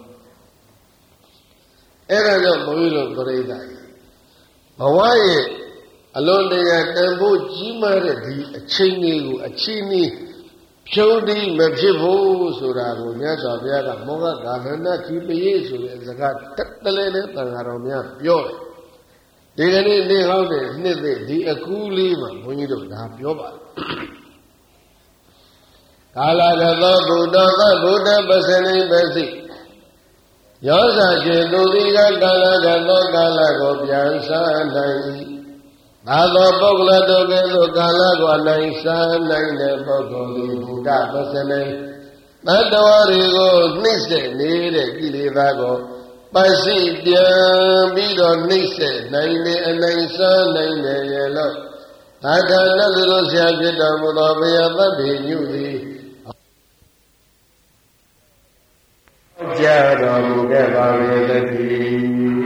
အဲ့ဒါကြောင့်ဘုန်းကြီးတို့ပြိဿကြီးဘဝရဲ့အလွန်တရာတန်ဖိုးကြီးမားတဲ့ဒီအချိန်လေးကိုအချိန်ကြီးဖြုံးပြီးမဖြစ်ဘူးဆိုတာကိုမြတ်စွာဘုရားကမောဟဂါဟန္တခိပယေဆိုတဲ့စကားတက်တလဲလဲတန်ဃာတော်များပြောတယ်ဒီကနေ့နေဟောင်းတဲ့နှစ်သိဒီအကူးလေးမှာဘုန်းကြီးတို့ဒါပြောပါကာလကသောဘုဒ္ဓသဗုဒ္ဓပစနိပစိယောဇာကျေသူတိကကာလကသောကာလကိုပြန်စားနိုင်သာသောပုဂ္ဂလတို့ကဲ့သို့ကာလကိုနိုင်စားနိုင်တဲ့ပုဂ္ဂိုလ်သည်ဘုဒ္ဓပစနိတတ္တဝါတွေကိုနှိမ့်ဆက်နေတဲ့ကိလေသာကိုပစိပြန်ပြီးတော့နှိမ့်ဆက်နိုင်တဲ့အနိုင်စားနိုင်တယ်ရဲ့လို့သာသနာ့သူတို့ဆရာဖြစ်တော်မူသောဘုရားသဗ္ဗညုသည်ကြားတော်မူခဲ့ပါလေတည်း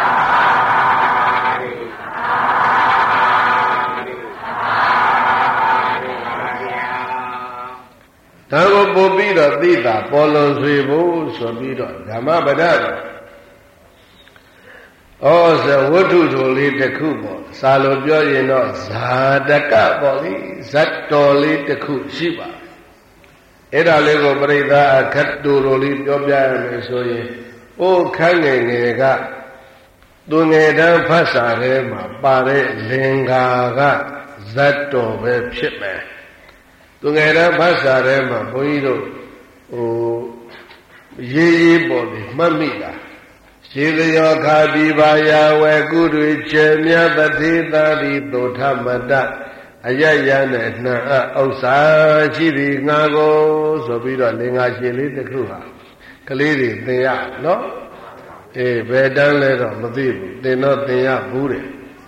ဒါကိုပို့ပြီးတော့သိတာပေါ်လွန်ဆွေဖို့ဆိုပြီးတော့ဓမ္မပဒတ်ဩဇဝတ္ထုတို့လေးတစ်ခုပေါ့စာလိုပြောရင်တော့ဇာတကပေါ့လေဇတ်တော်လေးတစ်ခုရှိပါအဲ့ဒါလေးကိုပရိသတ်အခတ်တူလိုလေးပြောပြရမယ်ဆိုရင်အိုးခန်းငယ်ငယ်ကသူငယ်တန်းဖတ်စာထဲမှာပါတဲ့လင်္ကာကဇတ်တော်ပဲဖြစ်မယ်သူငယ်တန်းဖတ်စာထဲမှာဘုန်းကြီးတို့ဟိုရေးရေးပေါ်ပြီးမှတ်မိတာရှိသယောခာတိဘာယဝေကုတွေချေမြတ်တတိသာတိသုထမတ္တအယယနဲ့နှံအဥ္စာရှိသည်ငါကိုဆိုပြီးတော့လင်္ကာရှင်လေးတစ်ခုဟာကလေးတွေသင်ရနော်အေးဘယ်တန်းလဲတော့မသိဘူးသင်တော့သင်ရဘူးတယ်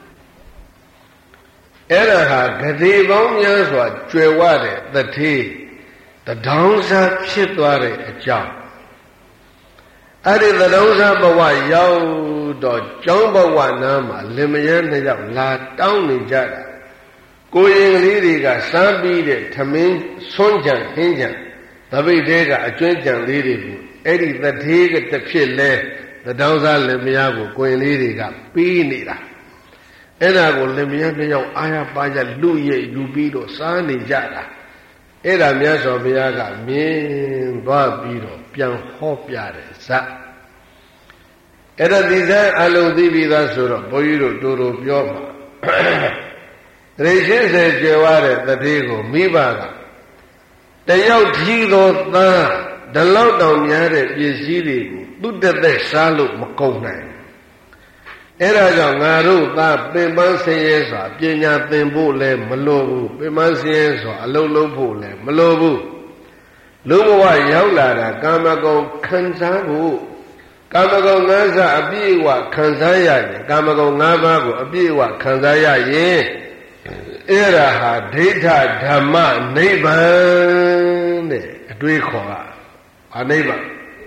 အဲ့ဒါဟာဂတိပေါင်းများစွာကျွယ်ဝတဲ့တတိတဒေါင်းစားဖြစ်သွားတဲ့အကြောင်းအဲ့ဒီသဒေါင်းစားဘဝရောက်တော့ကျောင်းဘဝနားမှာလင်မယားနှစ်ယောက်လာတောင်းနေကြတာကိုရင်ကလေးတွေကစားပြီးတဲ့ထမင်းဆွန်းကြံဟင်းကြံသပိတ်တဲကအကျွမ်းကြံလေးတွေကိုအဲ့ဒီတထေးကတစ်ဖြစ်လဲသဒေါင်းစားလင်မယားကိုကိုရင်လေးတွေကပြီးနေတာအဲ့ဒါကိုလင်မယားနှစ်ယောက်အာရပါကြလူရဲ့ယူပြီးတော့စားနေကြတာအဲ့ဒါမြတ်စွာဘုရားကမြင်သွားပြီးတော့ပြန်ဟောပြတယ်ဇတ်အဲ့ဒါဒီဇတ်အလုံးသိပြီးသားဆိုတော့ဘုန်းကြီးတို့တူတူပြောမှာတရေရှင်းစေကျွယ်ဝတဲ့တတိကိုမိဘကတယောက်ထီသောသားဒီလောက်တောင်များတဲ့ပစ္စည်းတွေကိုသူ့တက်သက်စားလို့မကုန်နိုင်အဲ့ဒါကြောင့်ငါတို့သားပင်ပန်းဆင်းရဲစွာပညာသင်ဖို့လည်းမလိုဘူးပင်ပန်းဆင်းရဲစွာအလုံးလုံးဖို့လည်းမလိုဘူးလူဘဝရောက်လာတာကာမဂုဏ်ခံစားဖို့ကာမဂုဏ်ငါးစားအပြည့်အဝခံစားရရင်ကာမဂုဏ်ငါးပါးကိုအပြည့်အဝခံစားရရင်အဲ့ဒါဟာဒိဋ္ဌဓမ္မနိဗ္ဗာန်တဲ့အတွေးခေါ်တာအနိဗ္ဗာန်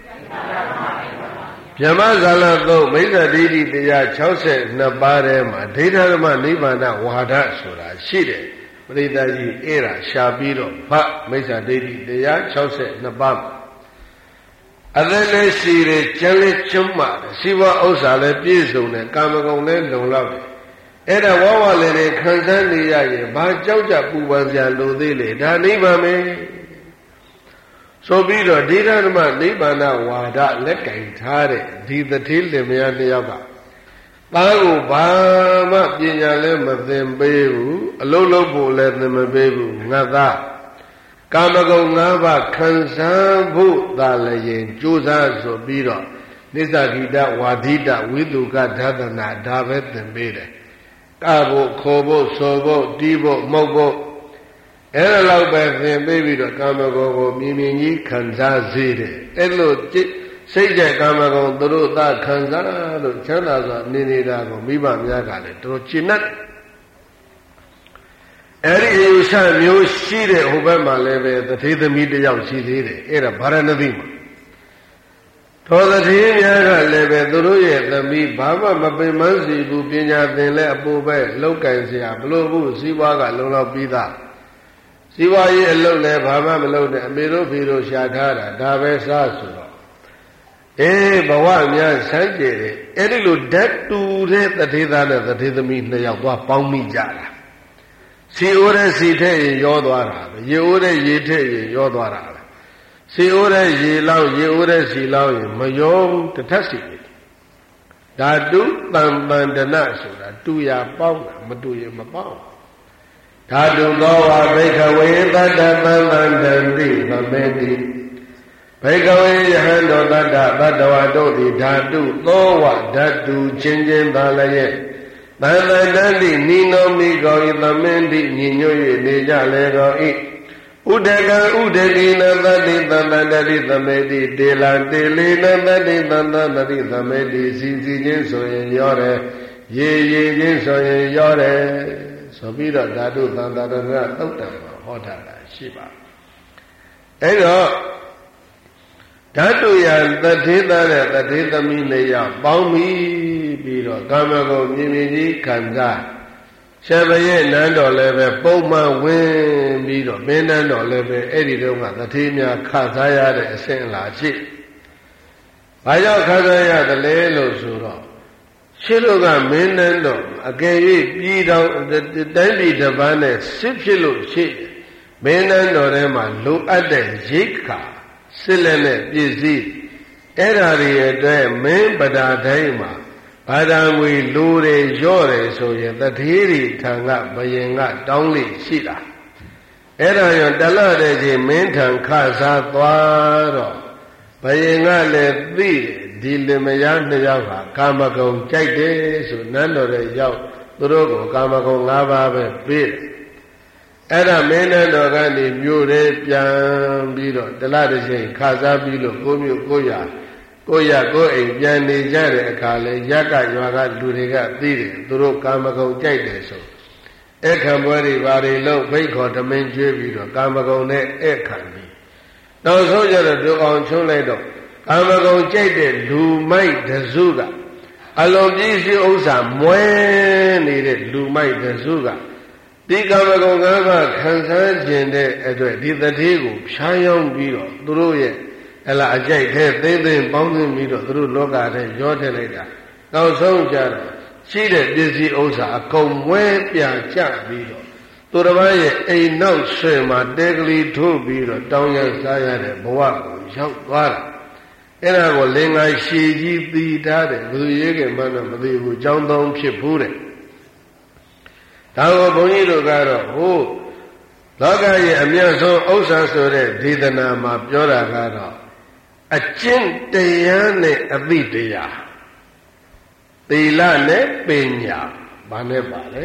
ဗြဟ္မဇာလသုံးမိစ္ဆာဒိဋ္ဌိတရား၆၂ပါးထဲမှာဒိဋ္ဌဓမ္မနိဗ္ဗာန်ဝါဒဆိုတာရှိတယ်ပရိသတ်ကြီးအဲ့ဒါရှာပြီးတော့ဖတ်မိစ္ဆာဒိဋ္ဌိတရား၆၂ပါးအသက်လည်းရှိတယ်ကျန်လည်းကျွမ်းပါတယ်စီးပွားဥစ္စာလည်းပြည့်စုံတယ်ကာမဂုဏ်လည်းလုံလောက်တယ်အဲ့ဒါဝဝလည်းလည်းခံစားနေရရင်ဘာကြောက်ကြပူပန်စရာလိုသေးလေဒါနိဗ္ဗာန်ပဲဆိုပြီးတော့ဒိဋ္ဌဓမ္မနိဗ္ဗာန်ဝါဒလက်ကင်ထားတဲ့ဒီတတိလင်မယားနှစ်ယောက်ကသားကိုဘာမှပညာလည်းမသင်ပေးဘူးအလုံးလုံးဖို့လည်းသင်မပေးဘူးငါသားကာမဂုဏ်၅ပါးခံစားဖို့သာလည်းရင်ကြိုးစားဆိုပြီးတော့နိစ္စဂိတဝါဒိတဝိတုကဓာတနာဒါပဲသင်ပေးတယ်ကဖို့ခေါ်ဖို့ဆိုဖို့တီးဖို့မှုတ်ဖို့အဲ့ဒါလောက်ပဲသင်ပေးပြီးတော့ကာမဂုဏ်ကိုမြင်မြင်ကြီးခံစားစေတယ်အဲ့လိုစိတ်ကြကာမဂုဏ်သူတို့သာခံစားလို့ချမ်းသာစွာနေနေတာကိုမိဘများကလည်းတို့ကျင့်တတ်အဲ့ဒီအယူဆမျိုးရှိတဲ့ဟိုဘက်မှာလည်းပဲတထေသမီးတယောက်ရှိသေးတယ်အဲ့ဒါဗာရဏသီမှာသောတထေများကလည်းပဲသူတို့ရဲ့သမီးဘာမှမပင်မစီဘူးပညာသင်လဲအပူပဲလောက်ကင်เสียဘလို့ဘူးစီးပွားကလုံလောက်ပြီးသားစီးပွားရေးအလုပ်လည်းဘာမှမလုပ်နဲ့အမေတို့ဖေတို့ရှာထားတာဒါပဲစားဆိုတော့အေးဘဝများဆန်းကျယ်တယ်အဲ့ဒီလိုဓာတ်တူတဲ့တထေသားနဲ့တထေသမီးနှစ်ယောက်သွားပေါင်းမိကြတာစီအိုးတဲ့စီထက်ရင်ရောသွားတာပဲရေအိုးတဲ့ရေထက်ရင်ရောသွားတာပဲစီအိုးတဲ့ရေလောင်းရေအိုးတဲ့စီလောင်းရင်မရောဘူးတစ်ထပ်စီပဲဓာတုတံပန္ဒနာဆိုတာတူရပေါင်းတာမတူရမပေါင်းဓာတုသောဝဘိကဝေတတ္တသံသံတံတိသမေတိဘိကဝေယဟံတောတတ္တသတ္တဝါတို့သည်ဓာတုသောဝဓာတုချင်းချင်းသာလည်းသံသံတံတိနိနောမိကောဤသမင်းတိညီညွတ်၍နေကြလေကောဤဥဒကံဥဒတိနသတိသံသတတိသမေတိတေလံတေလေနသတိသံသတတိသမေတိစီစီချင်းဆိုရင်ရောတယ်ရေရေချင်းဆိုရင်ရောတယ်ဆိုပြီးတော့ဓာတုသံသတရသုတ်တံမှာဟောထားတာရှိပါအဲ့တော့ဓာတုယသတိသားနဲ့သတိသမီးလေးယောက်ပေါင်းပြီးပြီးတော့ကာမဂုဏ်မြင်မြင်ကြီးခံစားရှဘရဲ့နန်းတော်လည်းပဲပုံမှန်ဝင်ပြီးတော့မင်းနန်းတော်လည်းပဲအဲ့ဒီတော့ကသတိများခစားရတဲ့အဆင့်လာရှိ။ဘာကြောင့်ခစားရတယ်လဲလို့ဆိုတော့ရှင်းလို့ကမင်းနန်းတော်အကယ်၍ပြည်တော်တိုင်းပြည်တစ်ပန်းနဲ့စစ်ဖြစ်လို့ရှိမင်းနန်းတော်ထဲမှာလိုအပ်တဲ့ရိက္ခာစစ်လက်နဲ့ပြည့်စည်အဲ့ဓာတွေအတွက်မင်းပဒါတိုင်းမှာဘာသာငွေလိုတယ်ရော့တယ်ဆိုရင်တထေးတွေထံကဘယင်ကတောင်းလိရှိတာအဲ့ဒါရောတလတဲ့ချင်းမင်းထံခစားသွားတော့ဘယင်ကလည်းသိဒီလင်မယားနှစ်ယောက်ဟာကာမဂုဏ်ကြိုက်တယ်ဆိုနန်းတော်ရဲ့ရောက်သူတို့ကိုကာမဂုဏ်၅ပါးပဲပေးတယ်အဲ့ဒါမင်းနန်းတော်ကနေမြို့ထဲပြန်ပြီးတော့တလတဲ့ချင်းခစားပြီးလို့ကိုမြို့ကိုရကိုရကိုအိမ်ပြန်နေကြတဲ့အခါလဲရက်ကရွာကလူတွေကသိတယ်သူတို့ကာမဂုဏ်ကြိုက်တယ်ဆိုအခံပွဲတွေဘာတွေလို့ဖိတ်ခေါ်တမင်ကျွေးပြီးတော့ကာမဂုဏ်နဲ့အခံပြီးနောက်ဆုံးကျတော့ဒုအောင်ချုံးလိုက်တော့ကာမဂုဏ်ကြိုက်တဲ့လူမိုက်တစုကအလုံးပြည့်စုံဥစ္စာမွဲနေတဲ့လူမိုက်တစုကဒီကာမဂုဏ်ကာမခံစားခြင်းတဲ့အတွက်ဒီတတိကိုဖြားယောင်းပြီးတော့သူတို့ရဲ့အဲ့လားအကြိုက်သေးသိသိပေါင်းသိပြီးတော့သူတို့လောကထဲရောထည့်လိုက်တာနောက်ဆုံးကြတော့ရှိတဲ့ပစ္စည်းဥစ္စာအကုန်မွဲပြန်ကျပြီးတော့သူတစ်ပါးရဲ့အိမ်နောက်ဆွေမှာတဲကလေးထိုးပြီးတော့တောင်းရစားရတဲ့ဘဝကိုရောက်သွားတာအဲ့ဒါကိုလင်္ကာရှည်ကြီးသီထားတယ်ဘယ်သူရေးကြမှတော့မသိဘူးအကြောင်းသုံးဖြစ်ဘူးတဲ့ဒါကိုဘုန်းကြီးတို့ကတော့ဟိုလောကရဲ့အမြတ်ဆုံးဥစ္စာဆိုတဲ့ဒေသနာမှာပြောတာကတော့အကျင့်တရားနဲ့အသိတရားသီလနဲ့ပညာဘာနဲ့ပါလဲ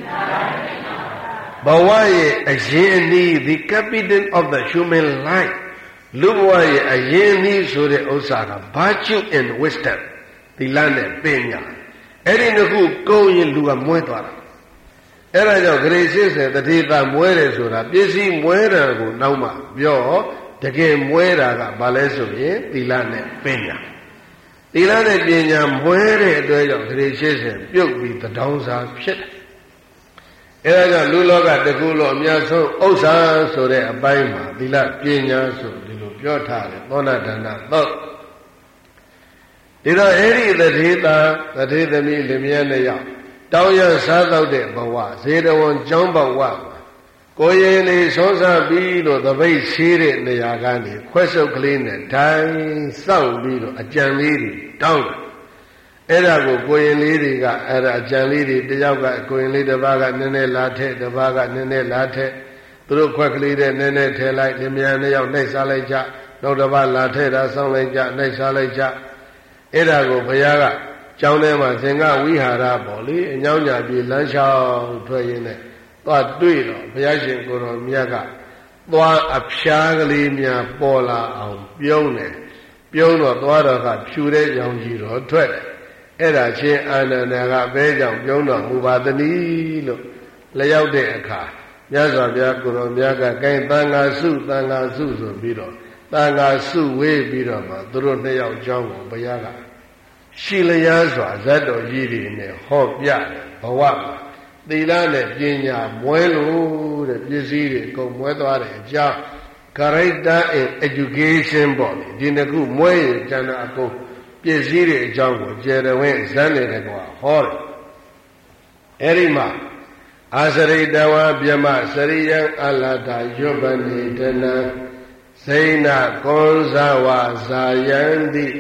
ဘဝရဲ့အရင်အနည်း the capital of the human life လူဘဝရဲ့အရင်အနည်းဆိုတဲ့ဥစ္စာက virtue and wisdom သီလနဲ့ပညာအဲ့ဒီနှစ်ခုကုန်ရင်လူကမွဲသွားတာအဲ့ဒါကြောင့်ဂရေရှင်းစေတတိသမွဲတယ်ဆိုတာပစ္စည်းမွဲတာကိုနောက်မှပြောတကယ်မွဲတာကဘာလဲဆိုရင်သီလနဲ့ပညာသီလနဲ့ပညာမွဲတဲ့အတွက်ကြောင့်ဂရေရှင်းစေပြုတ်ပြီးတဒေါင်းစာဖြစ်တယ်အဲ့ဒါကြောင့်လူလောကတကူလို့အများဆုံးဥစ္စာဆိုတဲ့အပိုင်းမှာသီလပညာဆိုဒီလိုပြောထားတယ်သောဏဒါနသောဒီတော့အဲ့ဒီတတိတာတတိသမီးလင်မယားနှစ်ယောက်တောင်းရစားတော့တဲ့ဘဝဇေတဝန်ကျောင်းဘဝကိုရင်လေးဆောစားပြီးတော့သပိတ်ဆေးတဲ့နေရာကနေခွဲဆုပ်ကလေးနဲ့ဒိုင်းစောင့်ပြီးတော့အကြံလေးတွေတောင်းတယ်အဲ့ဒါကိုကိုရင်လေးတွေကအဲ့ဒါအကြံလေးတွေတယောက်ကကိုရင်လေးတစ်ပါးကနည်းနည်းလာထက်တစ်ပါးကနည်းနည်းလာထက်သူတို့ခွက်ကလေးတဲ့နည်းနည်းထည့်လိုက်လင်မယားနှစ်ယောက်နှိပ်စားလိုက်ကြနောက်တစ်ပါးလာထက်တာစောင့်လိုက်ကြနှိပ်စားလိုက်ကြအဲ့ဒါကိုဘုရားကကျောင်းထဲမှာသင်္ကဝိဟာရပေါ့လေအညောင်းညာပြေလမ်းလျှောက်ထွက်ရင်းနဲ့သွားတွေ့တော့ဘုရားရှင်ကိုယ်တော်မြတ်ကသွားအဖျားကလေးများပေါ်လာအောင်ပြုံးတယ်ပြုံးတော့သွားတော့ကဖြူတဲ့ရောင်ကြီးတော့ထွက်တယ်အဲ့ဒါချင်းအာနန္ဒာကဘဲကြောင့်ပြုံးတော်မူပါသနည်းလို့လျောက်တဲ့အခါမြတ်စွာဘုရားကိုယ်တော်မြတ်ကကိုင်းသံဃာစုသံဃာစုဆိုပြီးတော့သံဃာစုဝေးပြီးတော့မှသူတို့နှစ်ယောက်ကျောင်းကိုဘုရားကရှိလျားစွာဇတ်တော်ကြီးတွေနဲ့ဟောပြတယ်ဘဝမှာသီလနဲ့ပညာမွဲလို့တဲ့ပစ္စည်းတွေအကုန်မွဲသွားတဲ့အကြောင်း character and education ပေါ့လေဒီနှစ်ခုမွဲရင်ကျန်တာအကုန်ပစ္စည်းတွေအကြောင်းကိုကျေရဝင်းဇတ်နေတဲ့ကွာဟောတယ်အဲ့ဒီမှာအာစရိတဝါပြမစရိယံအလာတာရွတ်ပနိတနံဇိနာကောဇဝဇာယံတိ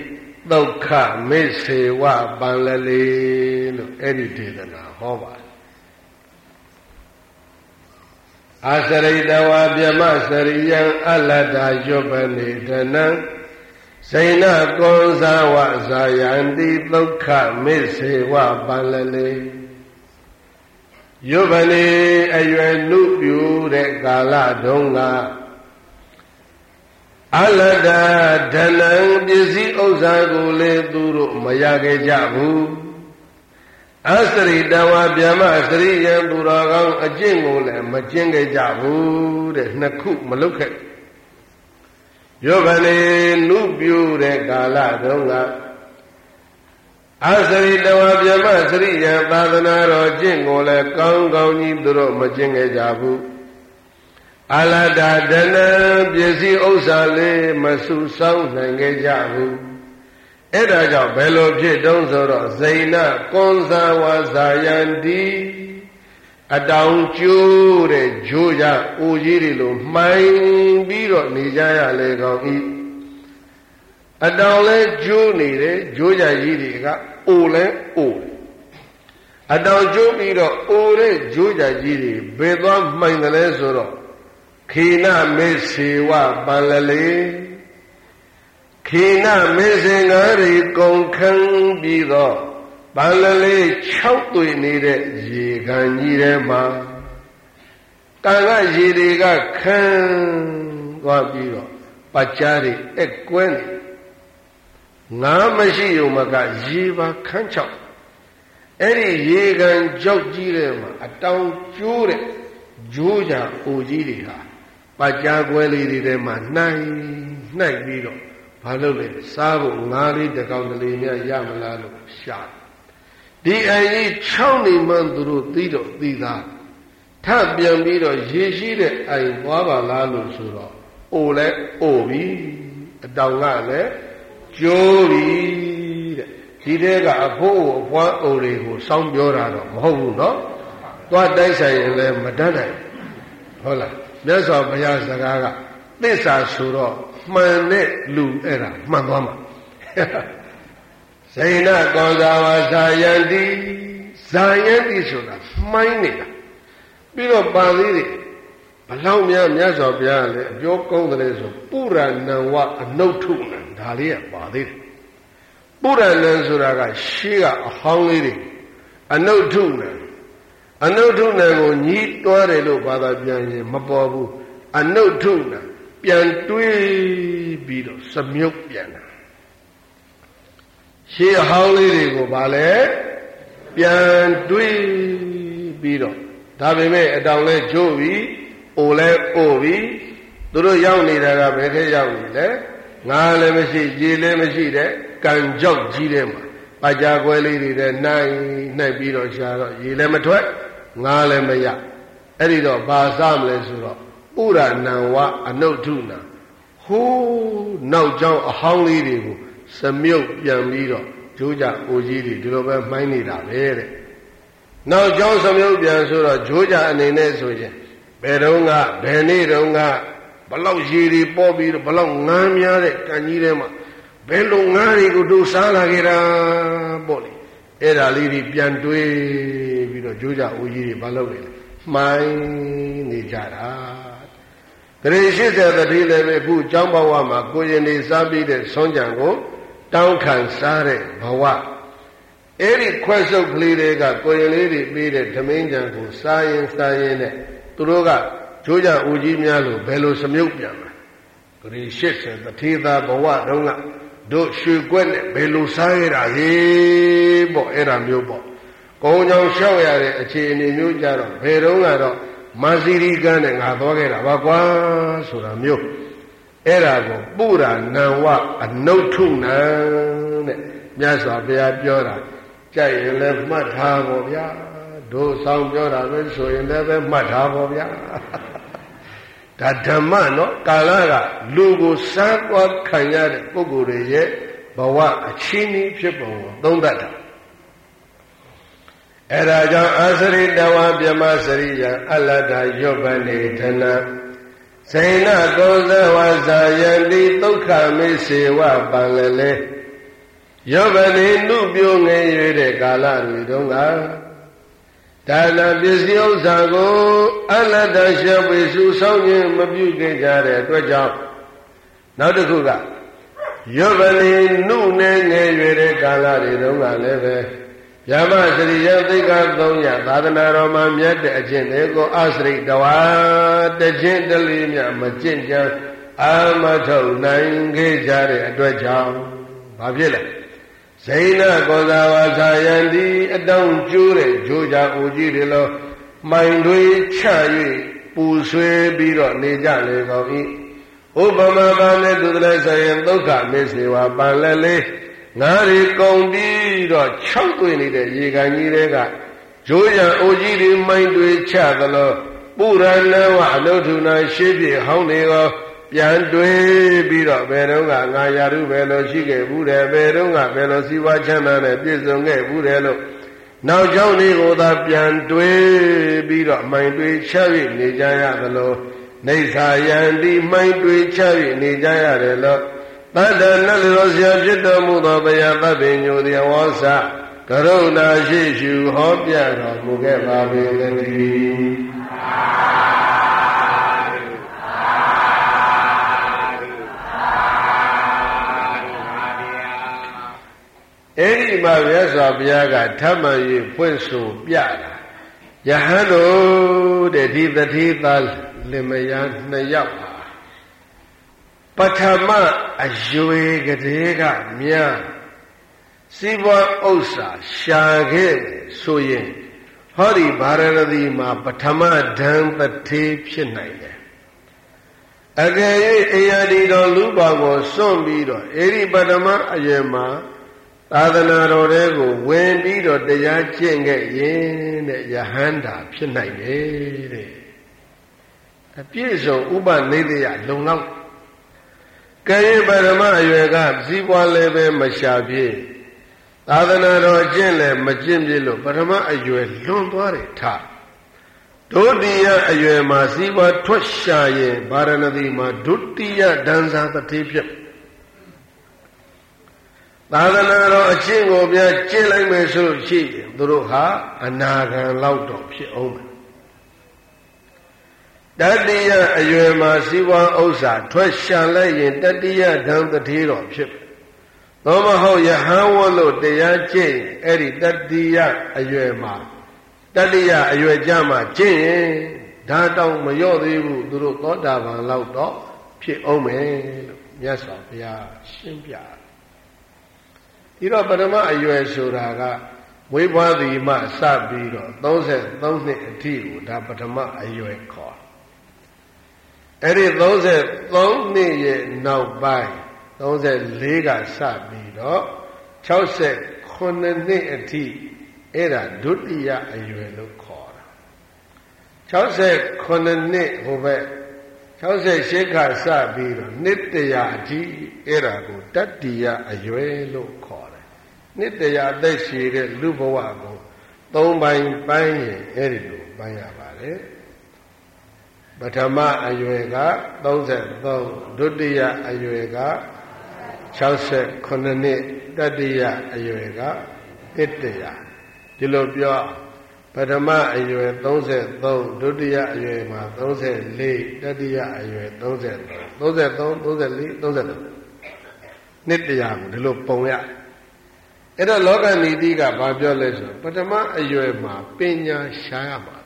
သုက္ခမေစေဝပန္လလေလို့အဲ့ဒီဒေသနာဟောပါတယ်အာစရိတဝါပြမစရိယံအလတ္တယောပနေတနံစိဏကွန်ဇာဝဇာယန္တိသုက္ခမေစေဝပန္လလေယောပနေအရွယ်နုပြူတဲ့ကာလတုန်းကအလတ္တဓနံပစ္စည်းဥစ္စာကိုလည်းသူတို့မရခဲ့ကြဘူးအစရိတဝါဗျမစရိယံသူတော်ကောင်းအကျင့်ကိုလည်းမကျင့်ခဲ့ကြဘူးတဲ့နှစ်ခုမလုပ်ခဲ့ယောဗနေနုပြူတဲ့ကာလတုန်းကအစရိတဝါဗျမစရိယံသာသနာတော်ကျင့်ကိုလည်းကောင်းကောင်းကြီးသူတို့မကျင့်ခဲ့ကြဘူးအလတ္တဒနံပစ္စည်းဥစ္စာလေးမစုဆောင်းနိုင်ခဲ့ကြဘူးအဲ့ဒါကြောင့်ဘယ်လိုဖြစ်တုံးဆိုတော့ဇိဏကွန်ဇာဝါဇာယန္တိအတောင်ကျိုးတဲ့ဂျိုးကြအိုကြီးတွေလိုမှိုင်းပြီးတော့နေကြရလေကောင်းဤအတောင်လဲကျိုးနေတယ်ဂျိုးကြကြီးတွေကအိုလဲအိုအတောင်ကျိုးပြီးတော့အိုတဲ့ဂျိုးကြကြီးတွေဘယ်သွားမှိုင်းတယ်လဲဆိုတော့ခေနမေစေဝပန္လလေခေနမေစင်္ဂါရီကုံခန်းပြီးတော့ပန္လလေး၆သွေနေတဲ့ရေကန်ကြီးထဲမှာကံကရေတွေကခန်းသွားပြီးတော့ပကြားတွေအကွဲနေငါမရှိုံမကရေပါခန်းချောက်အဲ့ဒီရေကန်ကြောက်ကြီးထဲမှာအတောင်ကျိုးတဲ့ဂျိုးကြအိုကြီးတွေဟာပကြားကွဲလေးတွေထဲမှာနှိုင်းနှိုက်ပြီးတော့ဘာလို့လဲစားဖို့ငါးလေးတစ်ကောင်တလေများရမလားလို့ရှာဒီအရင်၆နေမှသူတို့သိတော့သိသားထပြန်ပြီးတော့ရေရှိတဲ့အိမ်သွားပါလားလို့ဆိုတော့အိုလဲအိုပြီအတောင်ကလည်းကျိုးပြီတဲ့ဒီတဲကအဖိုးအဖွားအိုတွေကိုစောင်းပြောတာတော့မဟုတ်ဘူးနော်သွားတိုက်ဆိုင်ရင်လည်းမတတ်နိုင်ဟုတ်လားမြတ်စွာဘုရားစကားကသစ္စာဆိုတော့မှန်တဲ့လူအဲ့ဒါမှန်သွားမှာဇိဏကောဇာဝဇာယန္တိဇာယန္တိဆိုတာမှိုင်းနေတာပြီးတော့ပါဠိတွေဘလောက်များမြတ်စွာဘုရားလည်းအပြောကောင်းတယ်ဆိုပုရဏံဝအနုထုဏံဒါလေးကပါသေးတယ်ပုရဏံဆိုတာကရှေးကအဟောင်းလေးတွေအနုထုဏံအနုထုဏံကိုညီးတွားတယ်လို့ဘာသာပြန်ရင်မပေါ်ဘူးအနုထုဏံပြန်တွေးပြီးတော့စမြုပ်ပြန်တာရှေးအဟောင်းလေးတွေကိုဗာလဲပြန်တွေးပြီးတော့ဒါပေမဲ့အတောင်လဲကျိုးပြီးအိုလဲအိုပြီးသူတို့ရောက်နေတာကဘယ်ထဲရောက်နေလဲငါလည်းမရှိရေလည်းမရှိတဲ့ကံကြောက်ကြီးတဲ့မှာပါကြကွဲလေးတွေနဲ့နိုင်နိုင်ပြီးတော့ရှာတော့ရေလည်းမထွက်ငါလည်းမရအဲ့ဒီတော့ဘာစားမလဲဆိုတော့ဥရဏံဝအနုထုဏဟိုးနောက်ကျောင်းအဟောင်းလေးတွေကိုစမြုပ်ပြန်ပြီးတော့ကျိုးကြအိုကြီးတွေဒီလိုပဲမှိုင်းနေတာပဲတဲ့နောက်ကျောင်းစမြုပ်ပြန်ဆိုတော့ကျိုးကြအနေနဲ့ဆိုရင်ဘယ်တော့ကဘယ်နေ့တော့ကဘလောက်ရေတွေပေါ်ပြီးတော့ဘလောက်ငန်းများတဲ့ကံကြီးထဲမှာဘယ်လိုငန်းတွေကိုတို့စားလာကြတာပေါ့လေအဲ့ဒါလေးတွေပြန်တွေးပြီးတော့ကျိုးကြအိုကြီးတွေဘာလုပ်လဲမှိုင်းနေကြတာတရေရှိတဲ့တတိလည်းပဲအခုကျောင်းဘဝမှာကိုရင်နေစားပြီးတဲ့ဆွမ်းကြံကိုတောင်းခံစားတဲ့ဘဝအဲ့ဒီခွဲဆုပ်ကလေးတွေကကိုရင်လေးတွေပြီးတဲ့ဓမင်းကြံကိုစားရင်စားရင်နဲ့သူတို့ကကျိုးကြဦးကြီးများလို့ဘယ်လိုစမြုပ်ပြန်လဲတရေရှိတဲ့တတိသာဘဝတုန်းကတို့ရွှေကွက်နဲ့ဘယ်လိုစားရတာလေပေါ့အဲ့ဒါမျိုးပေါ့ကုံကြောင်လျှောက်ရတဲ့အခြေအနေမျိုးကြတော့ဘယ်တော့ကတော့မာစီရီကန်းနဲ့ငါသွားခဲ့တာပါကွာဆိုတာမျိုးအဲ့ဒါကိုပုရဏံဝအနုထုဏံတဲ့မြတ်စွာဘုရားပြောတာကြိုက်ရင်လည်းမှတ်ထားပါဗျာတို့ဆောင်ပြောတာပဲဆိုရင်လည်းပဲမှတ်ထားပါဗျာဒါဓမ္မနော်ကာလကလူကိုစားသွားခံရတဲ့ပုဂ္ဂိုလ်တွေရဲ့ဘဝအချင်းကြီးဖြစ်ပုံကိုသုံးသပ်တာအဲ့ဒါကြောင့်အာစရိတဝပြမစရိယအလတ္တယောပနေဓနစေနကောဇဝဇာယန္တိဒုက္ခမေစေဝပန္လလေယောဗနေနုပြိုငယ်၍တဲ့ကာလတွေတုန်းကဒါနပစ္စည်းဥစ္စာကိုအလတ္တရှောပိစုဆောင်ခြင်းမပြုခဲ့ကြတဲ့အတွက်ကြောင့်နောက်တစ်ခုကယောဗနေနုနဲ့ငယ်၍တဲ့ကာလတွေတုန်းကလည်းပဲယမစရိယသိက္ခာသုံးရသာသနာတော်မှာမြတ်တဲ့အကျင့်တွေကိုအစရိတဝါတခြင်းတလေးမြမကျင့်ကြံအာမထုတ်နိုင်ခဲ့ကြတဲ့အတွက်ကြောင့်ဘာဖြစ်လဲဇိနကောဇာဝါသာယံဒီအတောင်ကျိုးတဲ့ဂျိုးကြအိုကြီးတွေလောမိုင်တွေချ၍ပူဆွေးပြီးတော့နေကြလေကောင်း၏ဥပမာပါနဲ့သူတည်းဆိုရင်ဒုက္ခမေစေဝါပန်လဲလေးငါးရီကုန်ပြီးတော့၆သွင်းနေတဲ့ရေကန်ကြီးတွေကဂျိုးရအိုကြီးတွေမိုင်တွေချသလိုပုရဏဝအနုထုနာရှေးပြေဟောင်းတွေရောပြန်တွေးပြီးတော့ဘယ်တော့ကငါယာရုပဲလို့ရှိခဲ့ဘူးတယ်ဘယ်တော့ကဘယ်လိုစီဝါချမ်းသာနဲ့ပြည့်စုံခဲ့ဘူးတယ်လို့နောက်ကြောင်းလေးကိုသာပြန်တွေးပြီးတော့မိုင်တွေချ၍နေကြရသလိုနေသာယံဒီမိုင်တွေချ၍နေကြရတယ်လို့တတ္တနတ်လိုဆရာဖြစ်တော်မူသောဘုရားသဗ္ဗညုတဝါစာကရုဏာရှိရှုဟောပြတော်မူခဲ့ပါပေသတည်းအဲ့ဒီမှာမြတ်စွာဘုရားကထပ်မံ၍ဖွင့်ဆိုပြတာယဟန်တို့တဲ့ဒီတတိသားလင်မယားနှစ်ယောက်ဟာပထမအရွယ်ကလေးကမြတ်စီးပွားဥစ္စာရှာခဲ့ဆိုရင်ဟောဒီဗာရဏသီမှာပထမဒံတတိဖြစ်နိုင်တယ်အကယ်၍အရာဒီတော်လူပါကိုစွန့်ပြီးတော့အဲ့ဒီပထမအရွယ်မှာသာသနာတော်တွေကိုဝင်ပြီးတော့တရားကျင့်ခဲ့ရင်တဲ့ယဟန္တာဖြစ်နိုင်တယ်တဲ့အပြည့်စုံဥပနိဒေယလုံလောက်ကဲပရမအရွယ်ကစည်းပွားလည်းပဲမရှာပြည့်သာသနာတော်ကျင့်လည်းမကျင့်ပြည့်လို့ပရမအရွယ်လွန်သွားတယ်ထဒုတိယအရွယ်မှာစည်းပွားထွက်ရှာရင်ဗာရဏသီမှာဒုတိယဒံစာတတိဖြစ်သာသနာတော်အချင်းကိုပြကျင့်လိုက်မယ်ဆိုလို့ရှိရင်သူတို့ဟာအနာဂံလောက်တော့ဖြစ်အောင်မယ်တတိယအရွယ်မှာစီဝါဥစ္စာထွက်ရှာလိုက်ရင်တတိယဓမ္မတတိတော်ဖြစ်တယ်။သောမဟုတ်ယဟန်ဝတ်လို့တရားကျင့်အဲ့ဒီတတိယအရွယ်မှာတတိယအရွယ်ကြမှာကျင့်ရင်ဒါတောင်မလျော့သေးဘူးသူတို့သောတာပန်လောက်တော့ဖြစ်အောင်မယ်လို့မြတ်စွာဘုရားရှင်းပြတယ်ဒီတော့ပထမအရွယ်ဆိုတာကမွေးဖွားသည်မှစပြီးတော့သုံးဆယ်သုံးနှစ်အထိကိုဒါပထမအရွယ်ခေါ်အဲ့ဒီသုံးဆယ်သုံးနှစ်ရဲ့နောက်ပိုင်းသုံးဆယ်လေးကစပြီးတော့၆ဆယ်ခုနှစ်အထိအဲ့ဒါဒုတိယအရွယ်လို့ခေါ်တာ၆ဆယ်ခုနှစ်ဟိုဘက်၆ဆယ်ရှစ်ခါစပြီးတော့နှစ်တရာအထိအဲ့ဒါကိုတတိယအရွယ်လို့ခေါ်တယ်နှစ်တရာအသက်ရှည်တဲ့လူဘဝကိုသုံးပိုင်းပိုင်းရင်အဲ့ဒီလိုပိုင်းရပါတယ်ပထမအရွယ်ကသုံးဆယ်သုံးဒုတိယအရွယ်က၆ဆယ်ခုနှစ်တတိယအရွယ်ကနှစ်တရာဒီလိုပြောပထမအရွယ်သုံးဆယ်သုံးဒုတိယအရွယ်မှာသုံးဆယ်လေးတတိယအရွယ်သုံးဆယ်သုံး သုံးဆယ်သုံး သုံးဆယ်လေး သုံးဆယ်သုံးနှစ်တရာကိုဒီလိုပုံရအဲ့တော့လောကနီတိကဘာပြောလဲဆိုပထမအရွယ်မှာပညာရှာရမှာ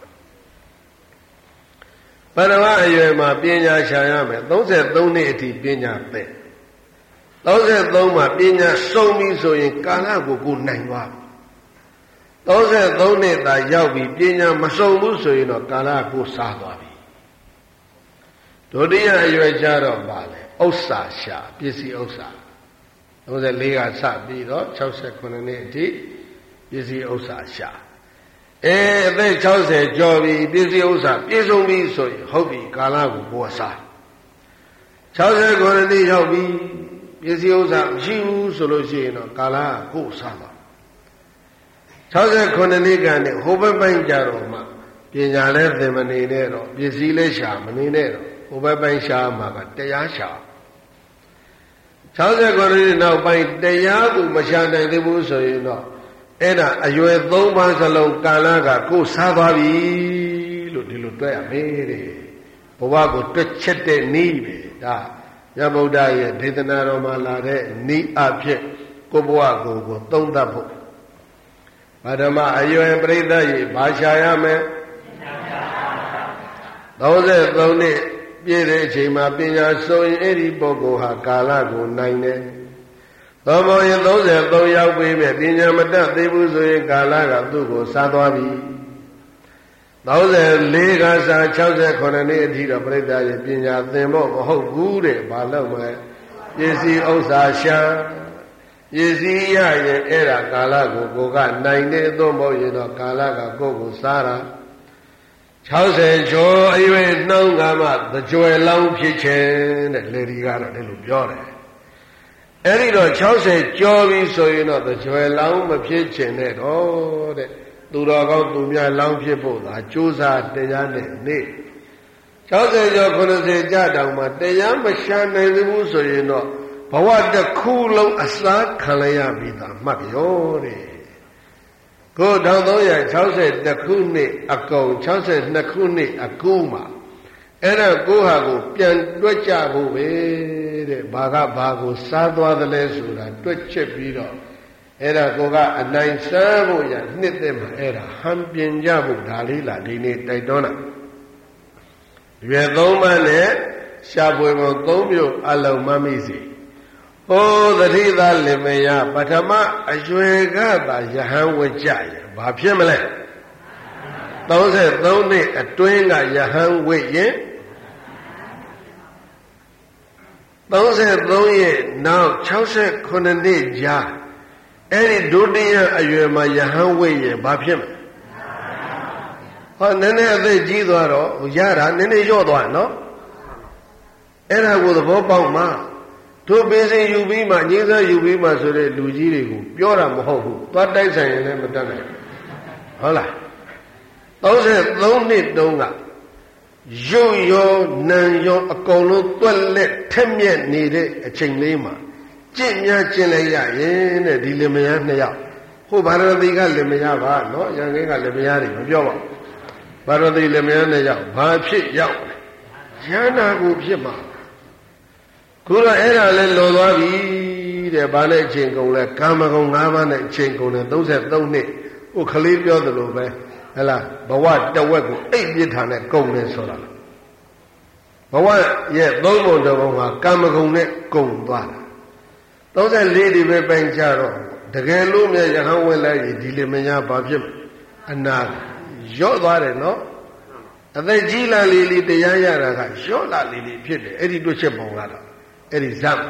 ပထမအရွယ်မှာပညာရှာရမယ်သုံးဆယ်သုံးနှစ်အထိပညာပဲသုံးဆယ်သုံးမှာပညာစုံပြီဆိုရင်ကာလကိုကိုနိုင်သွားပြီသုံးဆယ်သုံးနှစ်သာရောက်ပြီပညာမစုံဘူးဆိုရင်တော့ကာလကိုစားသွားပြီဒုတိယအရွယ်ကျတော့ပါလေဥစ္စာရှာပစ္စည်းဥစ္စာသုံးဆယ်လေးကစပြီးတော့၆ဆယ်ခုနှစ်အထိပစ္စည်းဥစ္စာရှာအဲအသက်၆ဆယ်ကျော်ပြီပစ္စည်းဥစ္စာပြည့်စုံပြီဆိုရင်ဟုတ်ပြီကာလကိုပေါ်စား၆ဆယ်ခုနှစ်ရောက်ပြီပစ္စည်းဥစ္စာမရှိဘူးဆိုလို့ရှိရင်တော့ကာလကိုစားပါ၆ဆယ်ခုနှစ်ကနေဟိုဘက်ပိုင်းကြတော့မှပညာလည်းသင်မနေနဲ့တော့ပစ္စည်းလည်းရှာမနေနဲ့တော့ဟိုဘက်ပိုင်းရှာမှာကတရားရှာ sáu mươi con đi nào bay để giá của mà sang này thì bố sợi nó ấy là ở dưới tông ban sa lông cà la cả cô sa đoa đi lụt đi lụt tới à mê đi bố ba cô tuyệt chết để ní về đó nhà bố đại thế thế nào mà là thế ní áp chết cô bố ba cô cô tông ta bộ và đó mà ở dưới bây giờ gì bà sai mẹ đâu sẽ đâu nè biết đấy chỉ mà bây giờ soi ấy đi bộ cô hà cà la cô này nè đó mà những đâu sẽ đâu giao quỳ mẹ bây giờ mà đã thấy bố soi cà la cả tu cô sa đoa đi đâu sẽ lấy cái sa cháu sẽ còn là này thì là bây giờ bây giờ tìm bộ có hậu cú để bà lâu mà ये सी औसाशा ये सी या ये ऐरा काला को को का नाइने तो मो ये तो काला का को को सारा छाव से जो इवे नौ का मा द जोए लाउ फिर छे ने लेडी का तो ने लो प्यो दे ऐरी तो छाव से जो भी सो ये तो द जोए लाउ म फिर छे ने तो दे तू तो काउ तू म्या लाउ फिर पो दा जोसा तया ने ने छाव से जो खुन से जा ताऊ मा तया म शान नाइ बु सो ये तोဘဝတစ်ခုလုံးအစားခံလိုက်ရပြီသာမှတ်ပြောတဲ့ကိုတစ်ထောင်သုံးရာ၆၁ခုနှစ်အကုန်၆၂ခုနှစ်အကူမှာအဲ့ဒါကိုဟာကိုပြန်တွက်ကြဖို့ပဲတဲ့ဘာကဘာကိုစားသွားသလဲဆိုတာတွက်ချက်ပြီးတော့အဲ့ဒါကိုကအနိုင်စားဖို့ရနှစ်သက်မှာအဲ့ဒါဟန်ပြင်ကြဖို့ဒါလေးလားဒီနေ့တိုက်တွန်းတာရွယ်သုံးပါးနဲ့ရှားပွေပုံသုံးမျိုးအလုံးမမိစေဩသတိသာလင်မယပထမအရွယ်ကသာယဟန်ဝကြရဘာဖြစ်မလဲသုံးဆယ်သုံးနှစ်အတွင်းကယဟန်ဝရင်သုံးဆယ်သုံးရဲ့နောက်၆ခုနှစ်ကြာအဲ့ဒီဒုတိယအရွယ်မှာယဟန်ဝရင်ဘာဖြစ်မလဲဟောနည်းနည်းအသက်ကြီးသွားတော့ရတာနည်းနည်းလျော့သွားနော်အဲ့ဒါကိုသဘောပေါက်မှာတို့ပင်စင်ယူပြီးမှငြိမ်းစားယူပြီးမှဆိုတဲ့လူကြီးတွေကိုပြောတာမဟုတ်ဘူးသွားတိုက်ဆိုင်ရင်လည်းမတတ်နိုင်ဟုတ်လားသုံးဆယ်သုံးနှစ်တုန်းကရုပ်ရောနာမ်ရောအကုန်လုံးတွက်လက်ထက်မြက်နေတဲ့အချိန်လေးမှာကြင့်များကျင့်လိုက်ရရင်တဲ့ဒီလင်မယားနှစ်ယောက်ဟိုဗာရတိကလင်မယားပါနော်ရန်ကင်းကလင်မယားတွေမပြောပါဘူးဗာရတိလင်မယားနှစ်ယောက်ဘာဖြစ်ရောက်ရဟနာကိုဖြစ်မှာခုတော့အဲ့ဒါလည်းလွန်သွားပြီတဲ့ဗာနဲ့အချိန်ကုန်လဲကာမဂုဏ်၅ပါးနဲ့အချိန်ကုန်တယ်သုံးဆယ်သုံးနှစ်ဟိုကလေးပြောသလိုပဲဟဲ့လားဘဝတဝက်ကိုအိပ်ပြစ်ထားနဲ့ကုန်တယ်ဆိုတာဘဝရဲ့သုံးပုံတစ်ပုံကကာမဂုဏ်နဲ့ကုန်သွားတာသုံးဆယ်လေးဒီပဲပိုင်ကြတော့တကယ်လို့မြရဟန်းဝင်လိုက်ရင်ဒီလေမညာဘာဖြစ်အနာရော့သွားတယ်နော်အသက်ကြီးလာလေလေတရားရတာကရော့လာလေလေဖြစ်တယ်အဲ့ဒီတွေ့ချက်ပုံကတော့အဲ့ဒီဇတ်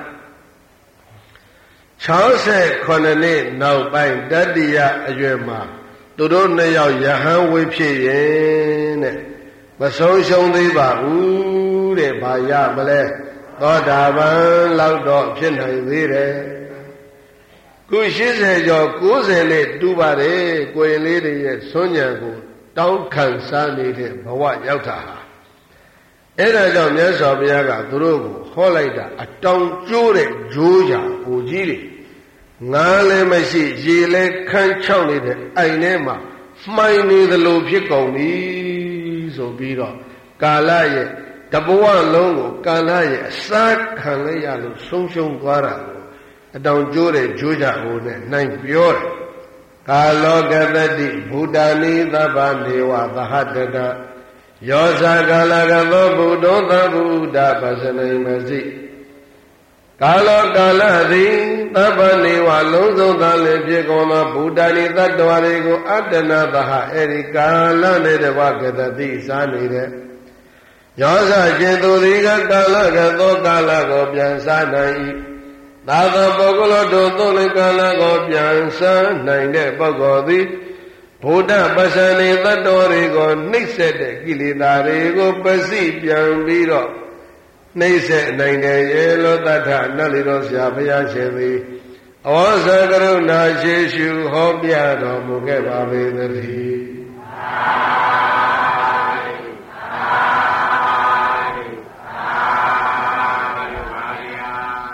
၆ခုနှစ်နောက်ပိုင်းတတိယအရွယ်မှာသူတို့နှစ်ယောက်ယဟန်ဝိဖြစ်ရင်တဲ့မဆုံးရှုံးသေးပါဘူးတဲ့ဘာရမလဲသောတာပန်လောက်တော့ဖြစ်နိုင်သေးတယ်ခု၈၀ကျော်၉၀နဲ့တူပါတယ်ကိုယ်လေးတွေရဲ့ဆွမ်းဉဏ်ကိုတောင်းခံစားနေတဲ့ဘဝရောက်တာဟာအဲ့ဒါကြောင့်မြတ်စွာဘုရားကသူတို့ကိုဟောလိုက်တာအတောင်ကျိုးတဲ့ဂျိုးကြာကိုကြီးတွေငါလည်းမရှိရေလည်းခန်းချောက်နေတဲ့အိမ်ထဲမှာမှိုင်နေသလိုဖြစ်ကုန်ပြီဆိုပြီးတော့ကာလရဲ့တဘဝလုံးကိုကာလရဲ့အစားခံလိုက်ရလို့ဆုံးရှုံးသွားတာကိုအတောင်ကျိုးတဲ့ဂျိုးကြာကိုနဲ့နှိုင်းပြောတယ်ကာလောကတတိဘူတာနိသဗ္ဗနေဝသဟတတယောဇာကာလကသောဘုဒ္ဓောသဗ္ဗုဒ္ဓပစ္စနိမစီကာလောကာလသည်သဗ္ဗနေဝလုံးစုံသာလည်းဖြစ်ကုန်သောဘုဒ္ဓနိတ္တဝါတွေကိုအတ္တနာသဟအဲဒီကာလနဲ့တဝကတတိစားနေတဲ့ယောဇာကျင်သူသည်ကကာလကသောကာလကိုပြန်စားနိုင်၏သာသောပုဂ္ဂလောတို့သုံးလကာလကိုပြန်စားနိုင်တဲ့ပုဂ္ဂိုလ်သည်ဘုဒ္ဓပစ္စနိတ္တတော်တွေကိုနှိမ့်ဆက်တဲ့ကိလေသာတွေကိုပစိပြန်ပြီးတော့နှိမ့်ဆက်နိုင်တယ်ရေလောတထနတ်လီတော်ဆရာဘုရားရှင်သည်ဩဇာကရုဏာရှိရှုဟောပြတော်မူခဲ့ပါပေသတည်း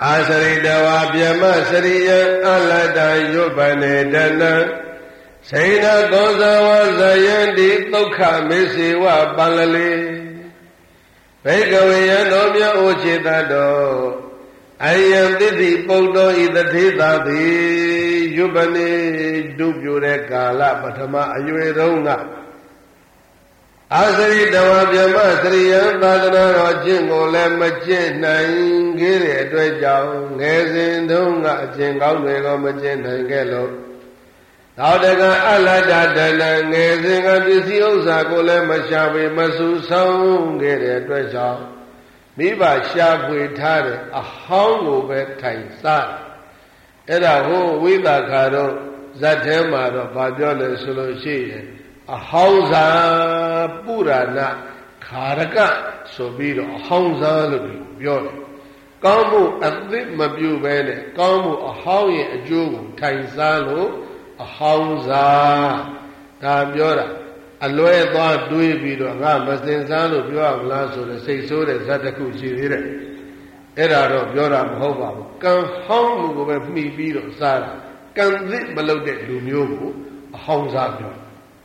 အာစရိတဝါပြမစရိယအလတ္တယုပနေတနံစိဏကောဇဝဇယန္တိဒုက္ခမေစေဝပန္လလေဘေကဝေယံတော်မြတ်ဩချေတတော်အယံတိတိပုတ္တောဤတထေသာတိယုပနေဒုပြိုတဲ့ကာလပထမအရွယ်တုန်းကအာစရိတဝါပြမစရိယံသာသနာတော်ကျင့်ကိုလည်းမကျင့်နိုင်ခဲ့တဲ့အတွက်ကြောင့်ငယ်စဉ်တုန်းကအကျင့်ကောင်းတွေကိုမကျင့်နိုင်ခဲ့လို့နောက်တကအလတ္တတဏငယ်စဉ်ကပစ္စည်းဥစ္စာကိုလည်းမရှာဖွေမစုဆောင်ခဲ့တဲ့အတွက်ကြောင့်မိဘရှာဖွေထားတဲ့အဟောင်းကိုပဲထိုင်စားအဲ့ဒါဟိုဝိသခါတော့ဇတ်ထဲမှာတော့ဗာပြောလဲဆိုလို့ရှိရင်အဟောင်းစာပုရဏခါရကဆိုပြီးတော့အဟောင်းစာလို့ပြောတယ်ကောင်းမှုအသစ်မပြုဘဲနဲ့ကောင်းမှုအဟောင်းရဲ့အကျိုးကိုထိုင်စားလို့အဟောင်းစာဒါပြောတာအလွဲသွားတွေးပြီးတော့ငါမစင်စားလို့ပြောရမလားဆိုတဲ့စိတ်ဆိုးတဲ့ဇတ်တစ်ခုရှိသေးတယ်အဲ့ဒါတော့ပြောတာမဟုတ်ပါဘူးကံဟောင်းမှုကိုပဲမှီပြီးတော့စားတာကံသစ်မလုပ်တဲ့လူမျိုးကိုအဟောင်းစားပြော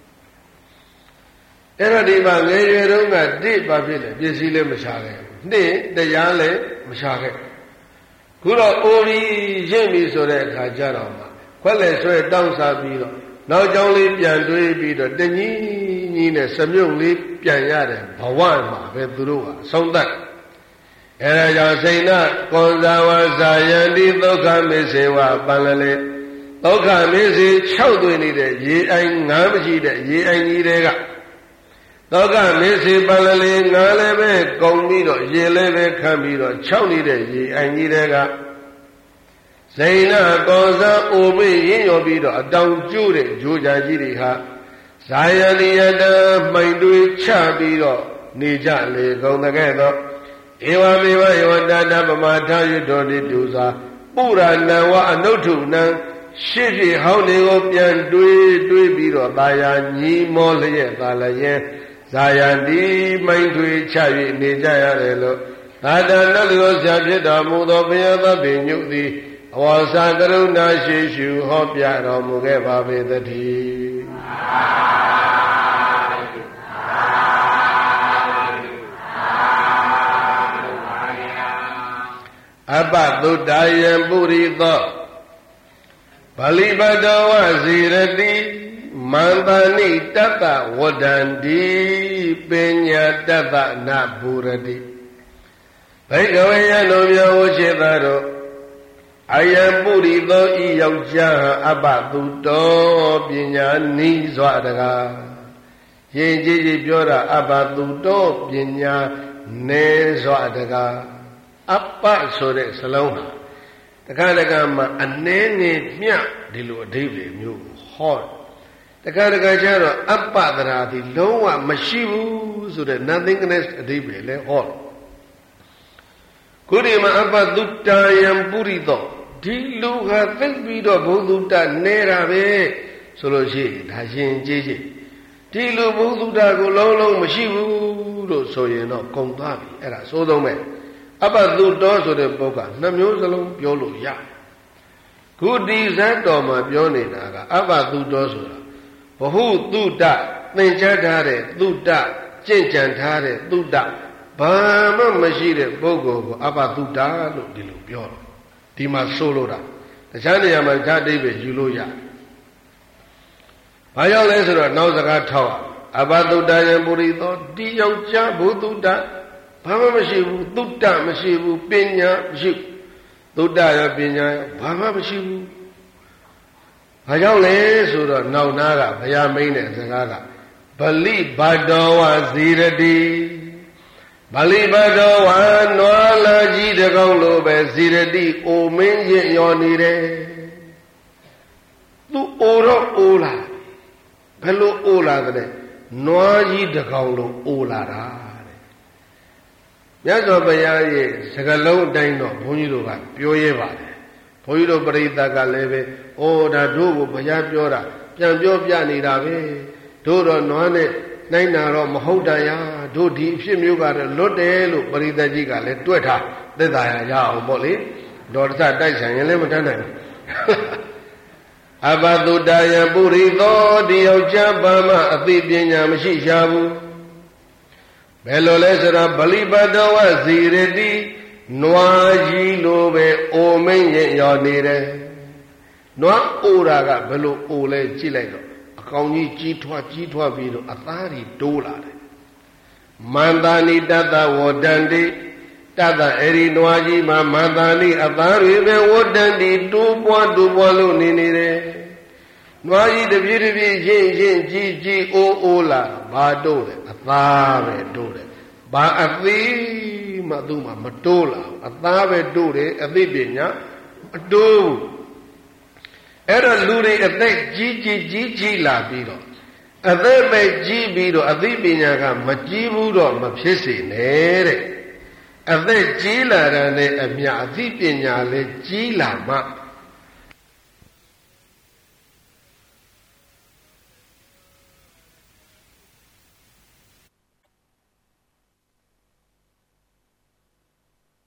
အဲ့တော့ဒီမှာငယ်ရွယ်တုန်းကတိပါဖြစ်တယ်ပစ္စည်းလည်းမရှာခဲ့ဘူးနှစ်တရားလည်းမရှာခဲ့ခုတော့အိုပြီးရင့်ပြီဆိုတဲ့အခါကျတော့မှခွက်လက်ဆွဲတောင်းစားပြီးတော့နောက်ကြောင်းလေးပြန်တွေးပြီးတော့တညီညီနဲ့စမြုပ်လေးပြန်ရတဲ့ဘဝမှာပဲသူတို့ကအဆုံးသတ်အဲဒါကြောင့်စိဏကောဇဝဇာယန္တိဒုက္ခမေစေဝပန္လလေဒုက္ခမေစေ၆သွင်းနေတဲ့ရေအိုင်ငါးမရှိတဲ့ရေအိုင်ကြီးတွေကဒုက္ခမေစေပန္လလေငါလည်းပဲကုံပြီးတော့ရေလည်းပဲခံပြီးတော့၆နေတဲ့ရေအိုင်ကြီးတွေကစိဏကောဇအိုမေရင်းရောပြီးတော့အတောင်ကျိုးတဲ့ဂျိုးကြကြီးတွေဟာဇာယတိယတမှိန်တွေချပြီးတော့နေကြလေကုန်တဲ့ကဲ့သို့ဧဝမေဝယောတတပမထာယုတောတိပြုစာပုရဏဝအနုထုနံရှေ့ပြေဟောင်းတွေကိုပြန်တွေးတွေးပြီးတော့သာယာညီမောလျက်သာလျက်ဇာယတိမှိန်တွေချ၍နေကြရတယ်လို့သာတနတ်လူဆရာဖြစ်တော်မူသောဘုရားသဗျညုသည်အဝါစာကရုဏာရှိရှုဟောပြတော်မူခဲ့ပါပေသတည်းအပသုတ္တယံပုရိသောဗလိပတောဝဇီရတိမန္တနိတတ္တဝဒန္တိပညာတတ္တနာဘူရတိဘိကဝေယလိုမျိုးဝရှိသတို့အယံပုရိသောဤယောက်ျားအပသုတောပညာနိစွာတကားရင်ကြည်ကြည်ပြောတာအပသုတောပညာနေစွာတကားအပဆိုတဲ့စလုံးဟာတခါတခါမှာအနည်းငယ်မျှဒီလိုအဓိပ္ပာယ်မျိုးဟောတခါတခါကျတော့အပတရာဒီလုံးဝမရှိဘူးဆိုတဲ့ nothingness အဓိပ္ပာယ်လည်းဟောခုဒီမှာအပသုတ္တယံပုရိသောဒီလူဟာသိပြီးတော့ဘုသူတ္တနေတာပဲဆိုလို့ရှိရင်ဒါရှင်ကြည်ကြည်ဒီလူဘုသူတ္တကိုလုံးလုံးမရှိဘူးလို့ဆိုရင်တော့ကုန်သွားပြီအဲ့ဒါစိုးဆုံးပဲအပသုတ္တောဆိုတဲ့ပုဂ္ဂိုလ်နှစ်မျိုးစလုံးပြောလို့ရခုဒီဇတ်တော်မှာပြောနေတာကအပသုတ္တောဆိုတာဘဟုသုတ္တသင်္ချထားတဲ့သုတ္တကြင့်ကြံထားတဲ့သုတ္တဘာမှမရှိတဲ့ပုဂ္ဂိုလ်ကိုအပသုတ္တလို့ဒီလိုပြောတယ်ဒီမှာဆိုလိုတာတခြားနေရာမှာဓာတ်အဓိပ္ပာယ်ယူလို့ရဘာကြောင့်လဲဆိုတော့နောက်စကားထောက်အပသုတ္တယံပုရိသောဒီယောက်ျားဘုသုတ္တဘာမှမရှိဘူးသုတ္တမရှိဘူးပညာမရှိသုတ္တရောပညာရောဘာမှမရှိဘူးဘာကြောင့်လဲဆိုတော့နောက်နာကဘုရားမိန်တဲ့စကားကဗလိဘတောဝဇီရတိဗလိဘတောဝနွားလာကြီးတကောင်လိုပဲဇီရတိအိုမင်းရင်ရောနေတယ်သူအိုတော့အိုလာဘယ်လိုအိုလာတဲ့နွားကြီးတကောင်လိုအိုလာတာမြတ်စွာဘုရားရဲ့စကားလုံးအတိုင်းတော့ဘုန်းကြီးတို့ကပြောရဲပါတယ်ဘုန်းကြီးတို့ပရိသတ်ကလည်းပဲဩဒါတို့ကိုဘုရားပြောတာပြန်ပြောပြနေတာပဲတို့တော့နွားနဲ့နိုင်တာတော့မဟုတ်တရာတို့ဒီအဖြစ်မျိုးကတော့လွတ်တယ်လို့ပရိသတ်ကြီးကလည်းတွက်ထားသက်သာရရအောင်ပေါ့လေဘဒေါ်သတိုက်ဆိုင်ရင်လည်းမတတ်နိုင်ဘူးအဘသုတယံပုရိသောဒီယောက်ျားဘာမှအသိပညာမရှိရှာဘူးဘယ်လိုလဲဆိုတော့ဗလိပတဝဇီရတိနွားကြီးလိုပဲအိုမိန်ရင်ရောနေတယ်နွားအိုတာကဘယ်လိုအိုလဲကြည့်လိုက်တော့အကောင်ကြီးကြီးထွားကြီးထွားပြီးတော့အသားတွေတိုးလာတယ်မန္တာနိတတဝတန္တိတတအဲ့ဒီနွားကြီးမှာမန္တာနိအသားတွေပဲဝတန္တိတိုးပွားတိုးပွားလို့နေနေတယ်နွားကြီးတပြေးတပြေးရှင်းရှင်းကြီးကြီးအိုးအိုးလာဘာတိုးတယ်အသားပဲတိုးတယ်ဘာအသေးမှသူ့မှာမတိုးလာဘူးအသားပဲတိုးတယ်အသိပညာမတိုးအဲ့တော့လူတွေအသက်ကြီးကြီးကြီးကြီးလာပြီးတော့အသက်ပဲကြီးပြီးတော့အသိပညာကမကြီးဘူးတော့မဖြစ်စေနဲ့တဲ့အသက်ကြီးလာတဲ့နဲ့အမြအသိပညာလည်းကြီးလာမှ